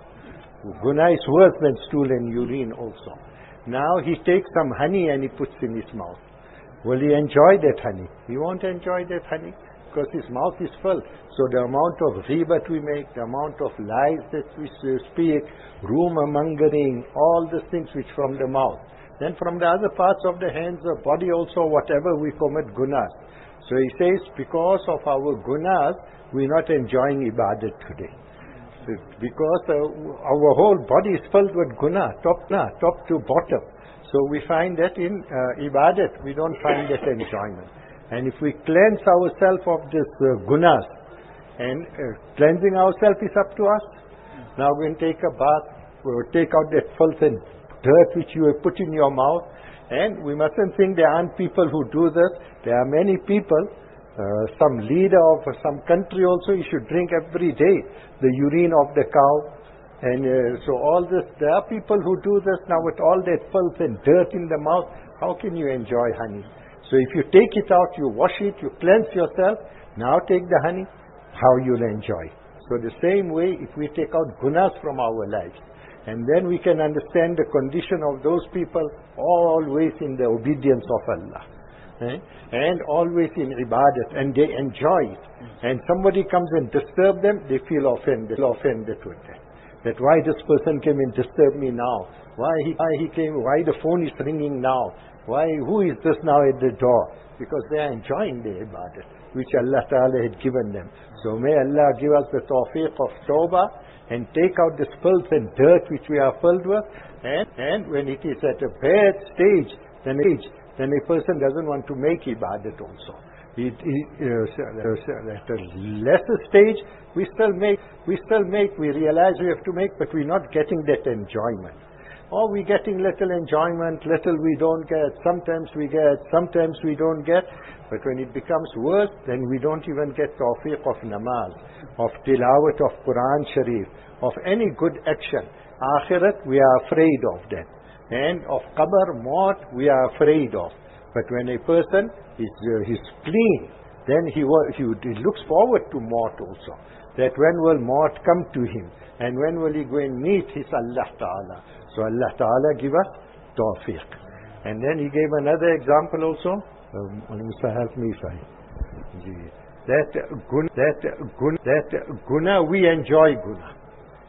Guna is worse than stool and urine also. Now he takes some honey and he puts in his mouth. Will he enjoy that honey? He won't enjoy that honey because his mouth is full. So the amount of ghibat we make, the amount of lies that we speak, rumor mongering, all the things which from the mouth. Then from the other parts of the hands, the body also, whatever we commit gunas. So he says, because of our gunas, we're not enjoying ibadat today. So because uh, our whole body is filled with guna, top, nah, top to bottom. So we find that in uh, ibadat, we don't find that enjoyment. And if we cleanse ourselves of this uh, gunas, and uh, cleansing ourselves is up to us. Now we can take a bath, we'll take out that filth and dirt which you have put in your mouth. And we mustn't think there aren't people who do this. There are many people, uh, some leader of some country also, you should drink every day the urine of the cow. And uh, so all this, there are people who do this now with all that filth and dirt in the mouth. How can you enjoy honey? So if you take it out, you wash it, you cleanse yourself, now take the honey, how you'll enjoy. So the same way, if we take out gunas from our lives, and then we can understand the condition of those people always in the obedience of Allah. Eh? And always in ibadat, and they enjoy it. And somebody comes and disturb them, they feel offended, offended with that. That why this person came and disturbed me now? Why he, why he came, why the phone is ringing now? Why, who is this now at the door? Because they are enjoying the ibadat, which Allah Ta'ala had given them. So may Allah give us the tawfiq of tawbah, and take out this filth and dirt which we are filled with, and, and when it is at a bad stage, then, age, then a person doesn't want to make ibadat also. It, it, uh, at a lesser stage, we still make, we still make, we realize we have to make, but we're not getting that enjoyment. Or we're getting little enjoyment, little we don't get, sometimes we get, sometimes we don't get. But when it becomes worse, then we don't even get tawfiq of namaz, of tilawat of Quran Sharif, of any good action. Akhirat, we are afraid of that. And of qabr, maut, we are afraid of. But when a person is uh, he's clean, then he, he, he looks forward to maut also. That when will maut come to him? And when will he go and meet his Allah Ta'ala? So Allah Ta'ala give us tawfiq. And then he gave another example also. Um, help me if I. That guna, that guna, that guna, we enjoy guna.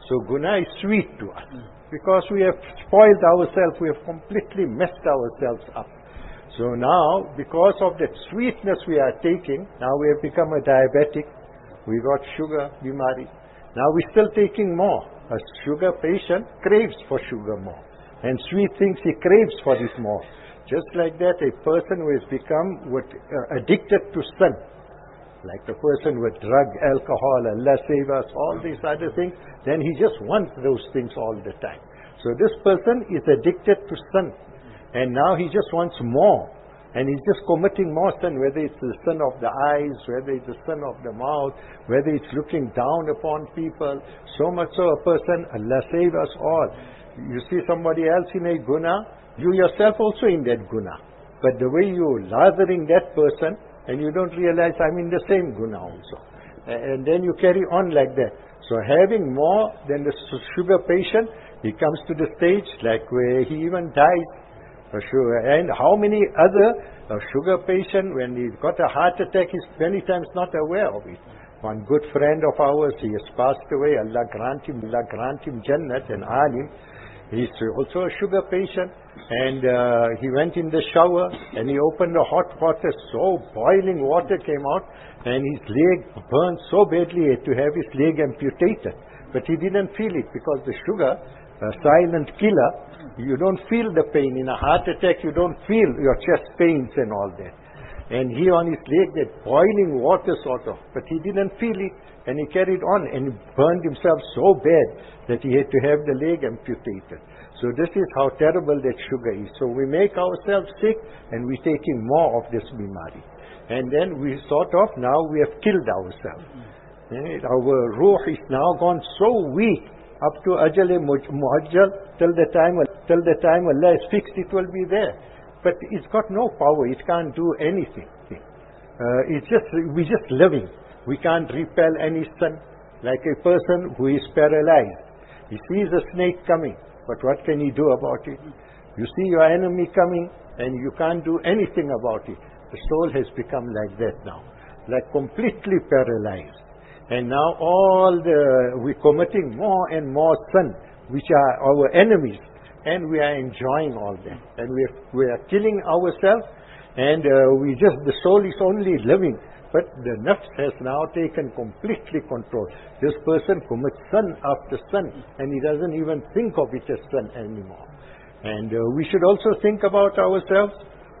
So guna is sweet to us. Because we have spoiled ourselves, we have completely messed ourselves up. So now, because of that sweetness we are taking, now we have become a diabetic, we got sugar, bimari. Now we're still taking more. A sugar patient craves for sugar more. And sweet things he craves for this more. Just like that, a person who has become what, uh, addicted to sin, like the person with drug, alcohol, Allah save us, all these other things, then he just wants those things all the time. So this person is addicted to sin. And now he just wants more. And he's just committing more sin, whether it's the sin of the eyes, whether it's the sin of the mouth, whether it's looking down upon people. So much so a person, Allah save us all. You see somebody else in a guna, you yourself also in that guna. But the way you're lathering that person, and you don't realize I'm in the same guna also. And then you carry on like that. So having more than the sugar patient, he comes to the stage like where he even dies. Sugar. And how many other uh, sugar patient, when he got a heart attack, he's many times not aware of it. One good friend of ours, he has passed away, Allah grant him, Allah grant him Jannat, and alim. He's also a sugar patient, and uh, he went in the shower, and he opened the hot water, so boiling water came out, and his leg burned so badly he had to have his leg amputated. But he didn't feel it, because the sugar, a silent killer, you don't feel the pain. In a heart attack, you don't feel your chest pains and all that. And he on his leg, that boiling water sort of, but he didn't feel it, and he carried on and burned himself so bad that he had to have the leg amputated. So this is how terrible that sugar is. So we make ourselves sick, and we're taking more of this bimari. And then we sort of, now we have killed ourselves. And our ruh is now gone so weak, up to ajal muajjal, till the time till the time Allah has fixed, it will be there. But it's got no power, it can't do anything. Uh, it's just, we're just living. We can't repel any sin. Like a person who is paralyzed. He sees a snake coming, but what can he do about it? You see your enemy coming, and you can't do anything about it. The soul has become like that now. Like completely paralyzed. And now all the, we're committing more and more sin, which are our enemies, and we are enjoying all that. And we are, we are killing ourselves, and uh, we just, the soul is only living, but the nafs has now taken completely control. This person commits sin after sin, and he doesn't even think of it as sin anymore. And uh, we should also think about ourselves.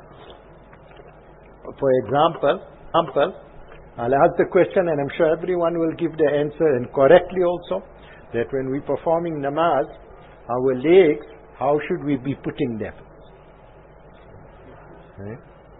For example, example, I'll ask the question, and I'm sure everyone will give the answer, and correctly also, that when we're performing namaz, our legs, how should we be putting them? Right?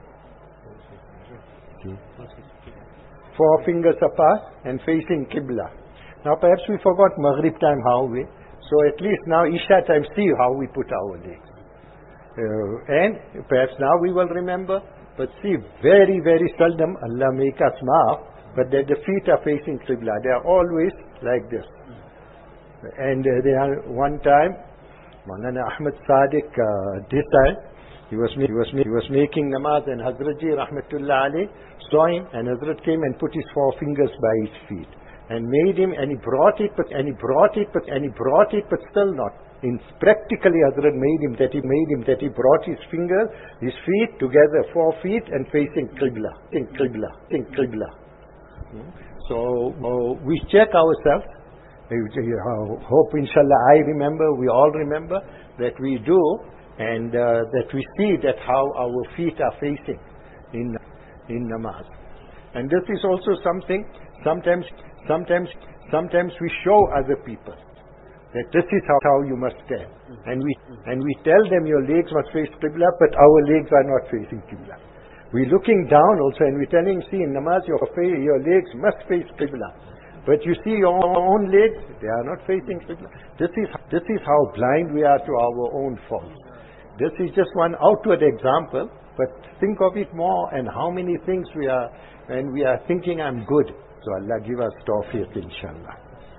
Four fingers apart and facing Qibla. Now perhaps we forgot Maghrib time how we, so at least now Isha time, see how we put our legs. Uh, and perhaps now we will remember. But see, very, very seldom, Allah make us maaf, but that the feet are facing Qibla. They are always like this. And uh, they are, one time, Maulana Ahmad Sadiq, uh, this time, he was, he, was, he was making namaz, and Hazrat Ji, Rahmatullah alayh, saw him, and Hazrat came and put his four fingers by his feet. And made him, and he brought it, but, and he brought it, but, and he brought it, but still not. In practically, Hazrat made him that he made him that he brought his fingers, his feet together, four feet, and facing Qibla, in Qibla, in Qibla. Hmm? So uh, we check ourselves. Uh, hope, inshallah, I remember, we all remember that we do, and uh, that we see that how our feet are facing in in namaz. And this is also something. Sometimes, sometimes, sometimes we show other people that this is how, how you must stand. And we and we tell them your legs must face Qibla, but our legs are not facing Qibla. We're looking down also, and we're telling, see, in namaz your, your legs must face Qibla. But you see your own legs, they are not facing Qibla. This is, this is how blind we are to our own faults. This is just one outward example, but think of it more, and how many things we are, and we are thinking I'm good. So Allah give us tawfiq, inshallah.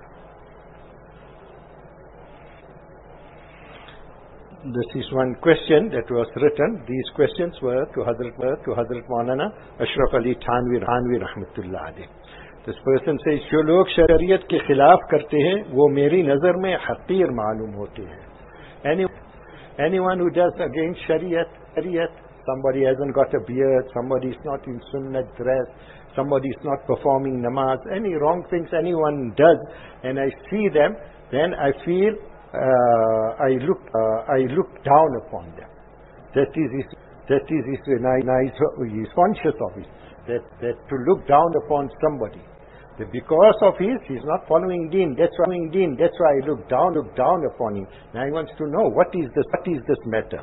This is one question that was written. These questions were to Hazrat, to Hazrat Maulana Ashraf Ali Thanvi, Thanvi Rahmatullah alayh. This person says, जो लोग शरीयत के खिलाफ करते हैं वो मेरी नजर में हकीर मालूम होते हैं. Any, anyone who does against shariat, shariat, somebody hasn't got a beard, somebody is not in sunnah dress, somebody is not performing namaz, any wrong things anyone does, and I see them, then I feel uh, I look uh, I look down upon them. That is his, that is his, nice, he is conscious of it. That, that to look down upon somebody. That because of his, he is not following deen. That's why following deen. That's why I look down, look down upon him. Now he wants to know what is this, what is this matter.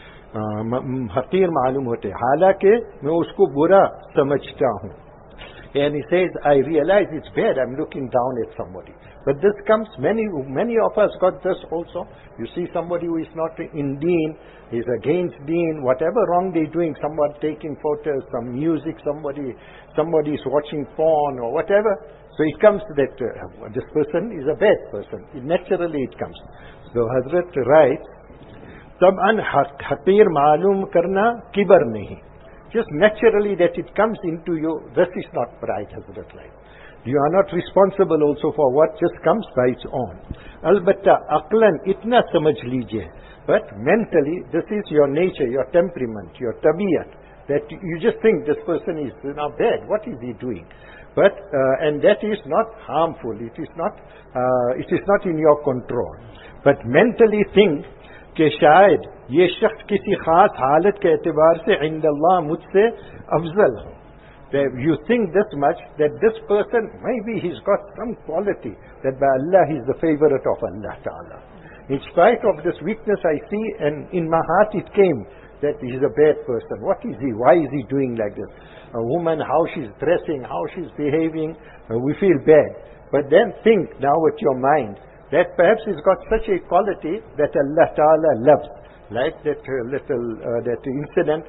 हकीर मालूम होते. हालांकि मैं उसको बुरा समझता हूँ. And he says, I realize it's bad. I'm looking down at somebody. But this comes, many, many of us got this also. You see somebody who is not in deen, is against deen, whatever wrong they're doing, somebody taking photos, some music, somebody, somebody is watching porn or whatever. So it comes that uh, this person is a bad person. It, naturally it comes. So Hazrat writes, तबअन हकीर मालूम करना किबर नहीं. Just naturally that it comes into you, this is not pride, Hazrat writes. You are not responsible also for what just comes by its own. Albatta aqlan itna samajh lijiye. But mentally, this is your nature, your temperament, your tabiyat. That you just think this person is now bad. What is he doing? But uh, and that is not harmful. It is not. Uh, it is not in your control. But mentally think कि शायद ये शख्स किसी खास हालत के एतबार से इंद अल्लाह मुझसे अफजल हो. You think this much, that this person, maybe he's got some quality, that by Allah he's the favorite of Allah Ta'ala. In spite of this weakness I see, and in my heart it came that he's a bad person. What is he? Why is he doing like this? A woman, how she's dressing, how she's behaving, uh, we feel bad. But then think now with your mind, that perhaps he's got such a quality that Allah Ta'ala loves. Like that uh, little, uh, that incident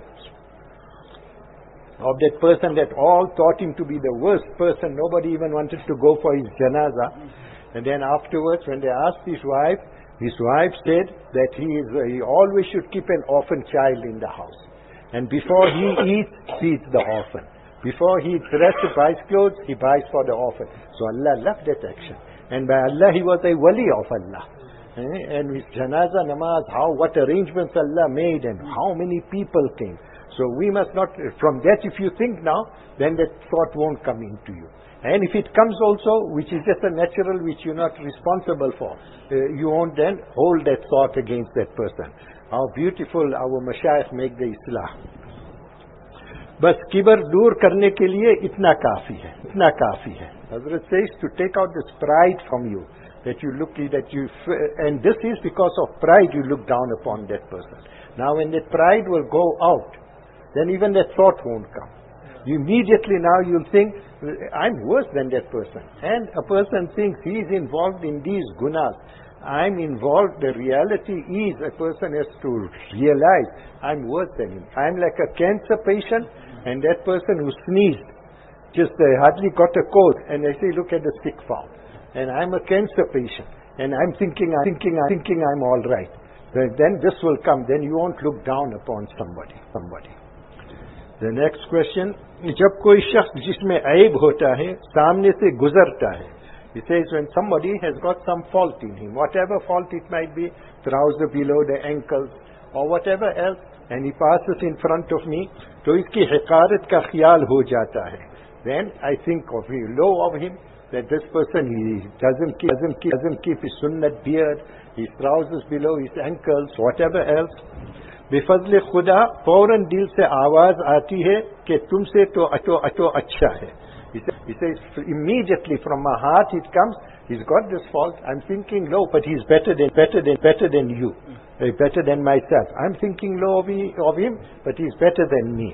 of that person that all thought him to be the worst person. Nobody even wanted to go for his janazah. And then afterwards, when they asked his wife, his wife said that he is uh, he always should keep an orphan child in the house. And before he eats, feeds the orphan. Before he dresses, buys clothes, he buys for the orphan. So Allah loved that action. And by Allah, he was a wali of Allah. Eh? And with janazah namaz, how, what arrangements Allah made and how many people came. So we must not, from that if you think now, then that thought won't come into you. And if it comes also, which is just a natural, which you're not responsible for, uh, you won't then hold that thought against that person. How beautiful our mashayikh make the islah. बस किबर दूर करने के लिए इतना काफी है, इतना काफी है. Hazrat says to take out this pride from you, that you look, that you, and this is because of pride you look down upon that person. Now when that pride will go out, then even that thought won't come. You immediately now you'll think, I'm worse than that person. And a person thinks he is involved in these gunas. I'm involved. The reality is a person has to realize I'm worse than him. I'm like a cancer patient, and that person who sneezed, just uh, hardly got a cold, and I say, look at the sick form. And I'm a cancer patient, and I'm thinking, I'm thinking, I'm thinking I'm all right. Then this will come. Then you won't look down upon somebody. Somebody. The next question, जब कोई शख्स जिसमें ऐब होता है सामने से गुजरता है, he says when somebody has got some fault in him, whatever fault it might be, trouser below the ankles or whatever else, and he passes in front of me, तो इसकी हिकारत का ख्याल हो जाता है. Then I think of him, low of him, that this person he doesn't keep, doesn't keep, doesn't keep his sunnat beard, his trousers below his ankles, whatever else. बेफजल खुदा फौरन दिल से आवाज आती है कि तुमसे तो अतो अतो अच्छा है. He says immediately from my heart it comes, he's got this fault, I'm thinking low, but he's better than better than better than you, uh, better than myself. I'm thinking low of, he, of him, but he's better than me.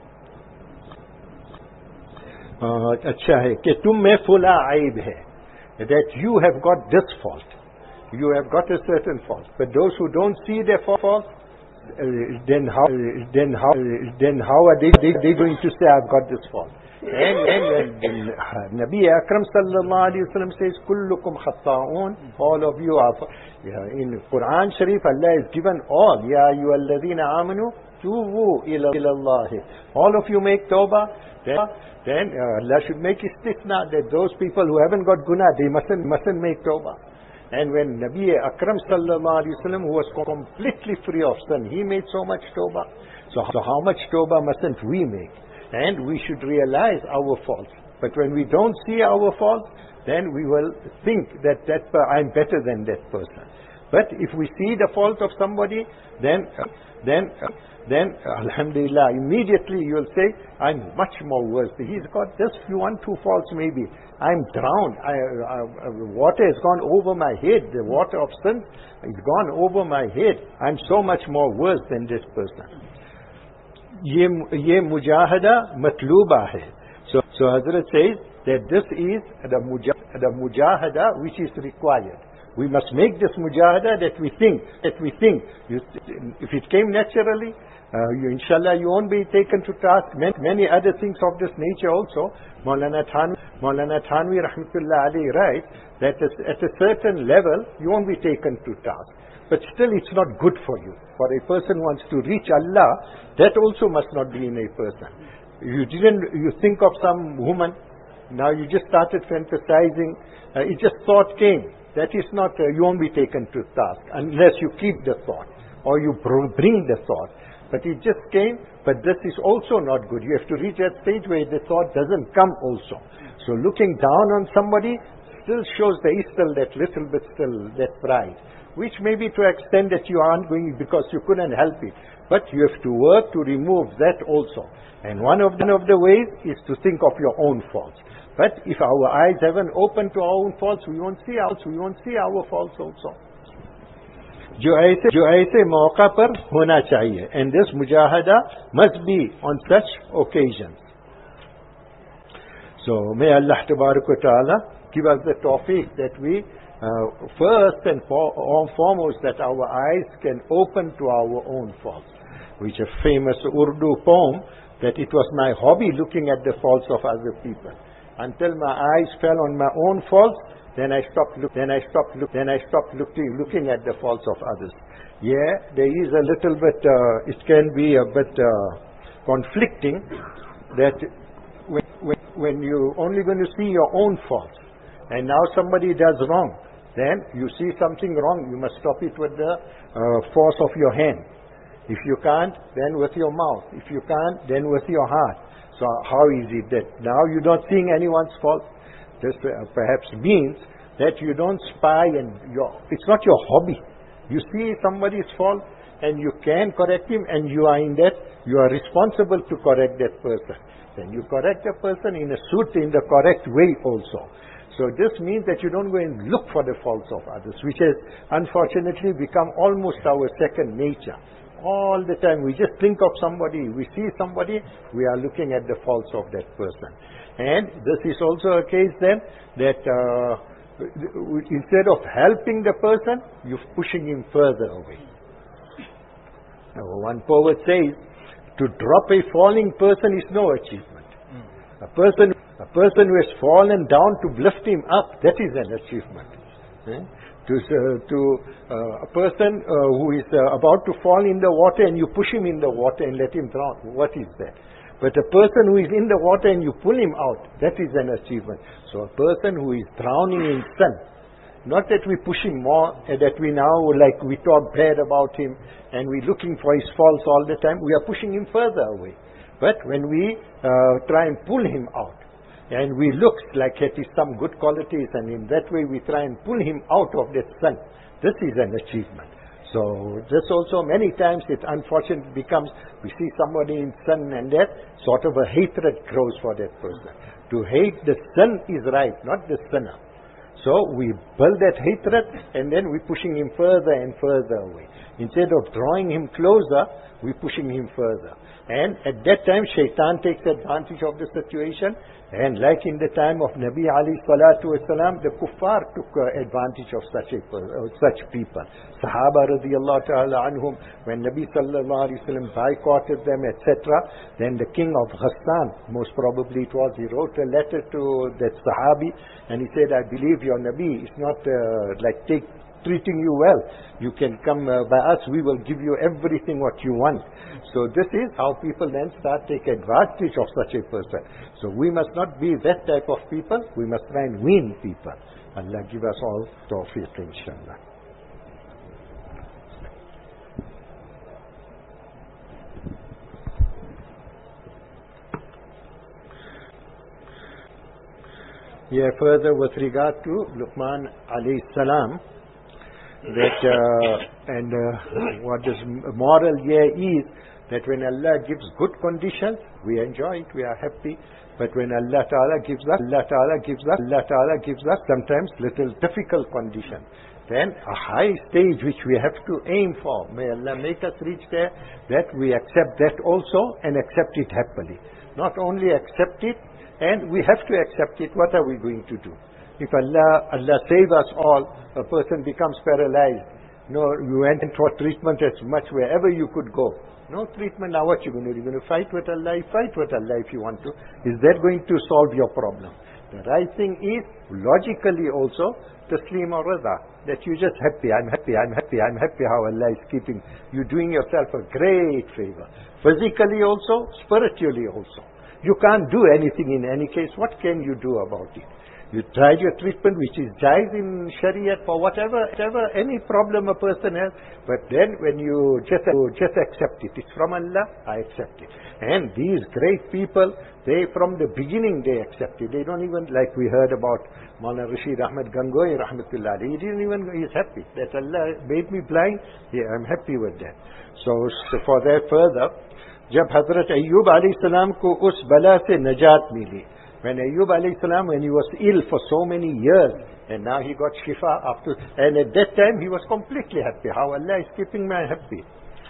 uh, अच्छा है कि तुम में फुला आइब है, that you have got this fault, you have got a certain fault. But those who don't see their fault, Uh, then how uh, then how uh, then how are they, they they going to say I've got this fault? And and, and, and uh, Nabi Akram sallallahu alaihi wasallam says kullukum khata'un, all of you are. Yeah, in Quran Sharif Allah has given all, ya ayyuhalladhina amanu tubu ila Allah. All of you make tawbah. Then, then uh, Allah should make istithna that those people who haven't got guna, they mustn't, mustn't make tawbah. And when Nabi Akram sallallahu alaihi wasallam, who was completely free of sin, he made so much tawbah. So, so how much tawbah mustn't we make? And we should realize our faults. But when we don't see our faults, then we will think that, that I'm better than that person. But if we see the fault of somebody, then, then, then, alhamdulillah, immediately you will say, I'm much more worse. He's got just one, two faults maybe. I'm drowned. I, I, I, water has gone over my head. The water of sin has gone over my head. I'm so much more worse than this person. Ye, ye mujahada matluba hai. So, so Hazrat says that this is the, muja, the mujahada which is required. We must make this mujahada that we think, that we think. You, if it came naturally, uh, you, inshallah, you won't be taken to task. Many, many other things of this nature also. Maulana Thanvi, Maulana Thanvi rahmatullah alayhi writes that at a certain level, you won't be taken to task. But still it's not good for you. For a person who wants to reach Allah, that also must not be in a person. You didn't, you think of some woman, now you just started fantasizing, uh, it just thought came. That is not, uh, you won't be taken to task unless you keep the thought or you bring the thought. But it just came, but this is also not good. You have to reach that stage where the thought doesn't come also. So looking down on somebody still shows there is still that little bit still, that pride, which may be to extent that you aren't going because you couldn't help it. But you have to work to remove that also. And one of the, one of the ways is to think of your own faults. But if our eyes haven't opened to our own faults, we won't see our, we won't see our faults also. जो ऐसे जो ऐसे मौका पर होना चाहिए, and this mujahada must be on such occasions. So may Allah Tabarak wa Ta'ala give us the tawfiq that we uh, first and for, foremost that our eyes can open to our own faults. Which a famous Urdu poem that it was my hobby looking at the faults of other people. Until my eyes fell on my own faults, then I stopped look, then I stopped look, then I stopped looking looking at the faults of others. Yeah, there is a little bit. Uh, it can be a bit uh, conflicting that when, when when you only going to see your own faults, and now somebody does wrong, then you see something wrong, you must stop it with the uh, force of your hand. If you can't, then with your mouth. If you can't, then with your heart. So how is it that now you're not seeing anyone's fault? This uh, perhaps means that you don't spy and you're, it's not your hobby. You see somebody's fault and you can correct him, and you are in that, you are responsible to correct that person. Then you correct the person in a suit in the correct way also. So this means that you don't go and look for the faults of others, which has unfortunately become almost our second nature. All the time we just think of somebody, we see somebody, we are looking at the faults of that person. And this is also a case then that uh, instead of helping the person, you're pushing him further away. Now, one poet says, to drop a falling person is no achievement. A person, a person who has fallen down, to lift him up, that is an achievement. Eh? To, uh, to uh, a person uh, who is uh, about to fall in the water and you push him in the water and let him drown, what is that? But a person who is in the water and you pull him out, that is an achievement. So a person who is drowning in sin, not that we push him more, and that we now like we talk bad about him and we're looking for his faults all the time, we are pushing him further away. But when we uh, try and pull him out, and we look like it is some good qualities, and in that way we try and pull him out of that sin, this is an achievement. So this also many times it unfortunately becomes, we see somebody in sin and that sort of a hatred grows for that person. To hate the sin is right, not the sinner. So we build that hatred and then we're pushing him further and further away. Instead of drawing him closer, we're pushing him further. And at that time, Shaitan takes advantage of the situation. And like in the time of Nabi alayhi salatu wasalam, the kuffar took uh, advantage of such a, uh, such people. Sahaba radiyallahu ta'ala anhum, when Nabi sallallahu alayhi wasallam boycotted them, et cetera, then the king of Ghassan, most probably it was, he wrote a letter to that Sahabi, and he said, I believe your Nabi is not uh, like take treating you well. You can come uh, by us, we will give you everything what you want. So this is how people then start take advantage of such a person. So we must not be that type of people. We must try and win people. Allah give us all tawfiq, inshallah. Yeah, further with regard to Luqman alayhi salam, that uh, and uh, what is moral here is that when Allah gives good conditions, we enjoy it, we are happy. But when Allah Ta'ala gives us, Allah Ta'ala gives us, Allah Ta'ala gives us sometimes little difficult conditions, then a high stage which we have to aim for, may Allah make us reach there, that we accept that also and accept it happily. Not only accept it, and we have to accept it. What are we going to do? If Allah, Allah save us all, a person becomes paralyzed. No, you went for treatment as much wherever you could go. No treatment, now what you going to do? You're going to fight with Allah, fight with Allah if you want to. Is that going to solve your problem? The right thing is, logically also, taslim or rada, that you're just happy, I'm happy, I'm happy, I'm happy how Allah is keeping. You're doing yourself a great favor. Physically also, spiritually also. You can't do anything in any case. What can you do about it? You tried your treatment, which is jaiz in Shariat for whatever, whatever, any problem a person has. But then when you just, just accept it, it's from Allah, I accept it. And these great people, they from the beginning they accept it. They don't even, like we heard about Maulana Rashid Ahmad Gangohi, rahmatullah, he didn't even, he's happy that Allah made me blind. Yeah, I'm happy with that. So, so for that further, जब हजरत अय्यूब अलैहिस्सलाम को उस बला से नजात मिली, when Ayyub अलैहिस्सलाम, when he was ill for so many years, and now he got shifa after, and at that time he was completely happy. How Allah is keeping me happy.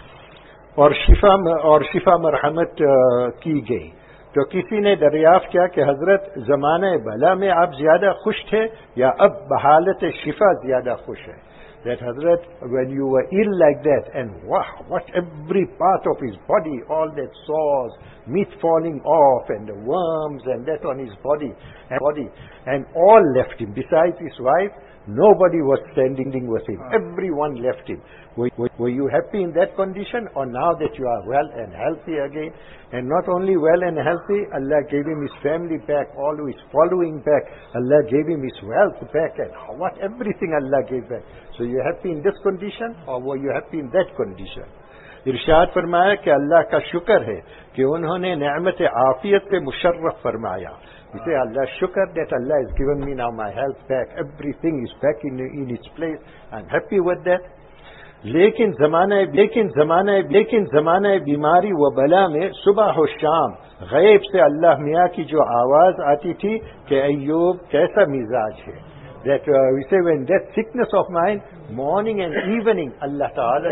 और शिफा और शिफा मरहमत की गई, तो किसी ने दरियाफ्त किया कि हजरत ज़माने बला में आप ज्यादा खुश थे या अब बहालत शिफा ज्यादा खुश है? That Hazrat, when you were ill like that, and wow, what every part of his body, all that sores, meat falling off, and the worms and that on his body, and body, and all left him. Besides his wife, nobody was standing with him. Everyone left him. Were, were, were you happy in that condition, or now that you are well and healthy again? And not only well and healthy, Allah gave him his family back, all his following back. Allah gave him his wealth back, and what everything Allah gave back. So you happy in this condition, or were you happy in that condition? इरशाद फरमाया कि अल्लाह का शुक्र है कि उन्होंने नेमत आफियत पे मुशर्रफ फरमाया. You say, Allah shukr that Allah has given me now my health back, everything is back in, in its place, I'm happy with that. लेकिन ज़माना लेकिन ज़माना लेकिन ज़माना बीमारी व बला में सुबह और शाम गैब से अल्लाह मियाँ की जो आवाज़ आती थी कि अय्यूब कैसा मिजाज है. That uh, we say when that sickness of mine, morning and evening, Allah Ta'ala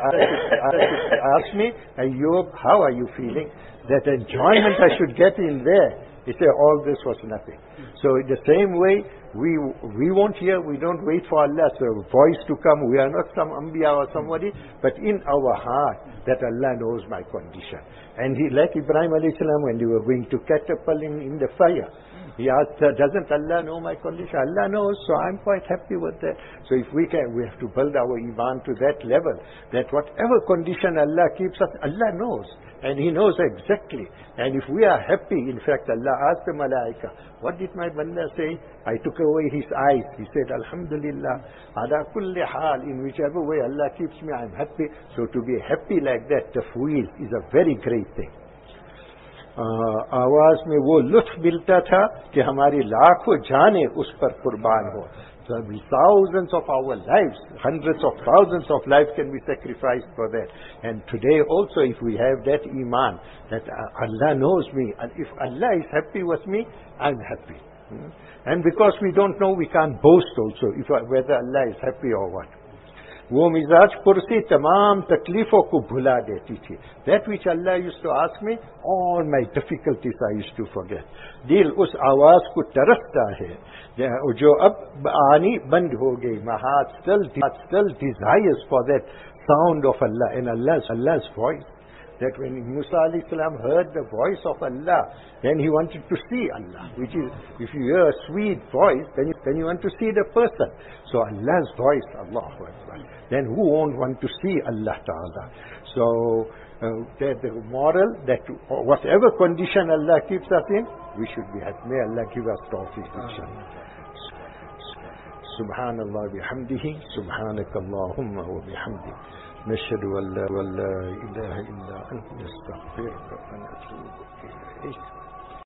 ask me, Ayyub, how are you feeling? That enjoyment I should get in there. He said, all this was nothing. So in the same way, we we won't hear, we don't wait for Allah's voice to come. We are not some Anbiya or somebody, but in our heart, that Allah knows my condition. And he, like Ibrahim alayhi salam, when they were going to catapult him in the fire, he asked, doesn't Allah know my condition? Allah knows, so I'm quite happy with that. So if we can, we have to build our iman to that level, that whatever condition Allah keeps us, Allah knows. And He knows exactly. And if we are happy, in fact, Allah asked the malaika, what did my banda say? I took away his eyes. He said, Alhamdulillah, ala kulli hal, in whichever way Allah keeps me, I'm happy. So to be happy like that, tafweez, is a very great thing. आवाज में वो लुत्फ मिलता था कि हमारी लाखों जाने उस पर कुर्बान हो. So thousands of our lives, hundreds of thousands of lives can be sacrificed for that. And today also, if we have that iman, that Allah knows me, and if Allah is happy with me, I'm happy. And because we don't know, we can't boast also, if whether Allah is happy or what. वो मिजाज कुर्सी तमाम तकलीफों को भुला देती थी. That which Allah used to ask me, all my difficulties I used to forget. दिल उस आवाज को तरसता है जो अब आनी बंद हो गई. My heart still, still desires for that sound of Allah and Allah's, Allah's voice. that when Musa alayhi salam heard the voice of Allah, then he wanted to see Allah, which is, if you hear a sweet voice, then you, then you want to see the person. So Allah's voice, Allahu Akbar. Then who won't want to see Allah Ta'ala? So uh, the, the moral that whatever condition Allah keeps us in, we should be happy. May Allah give us tawfiq, inshallah. Subhanallah bihamdihi, subhanakallahumma wa bihamdik. نشهد أن لا إله إلا أنت نستغفرك ونتوب إليك.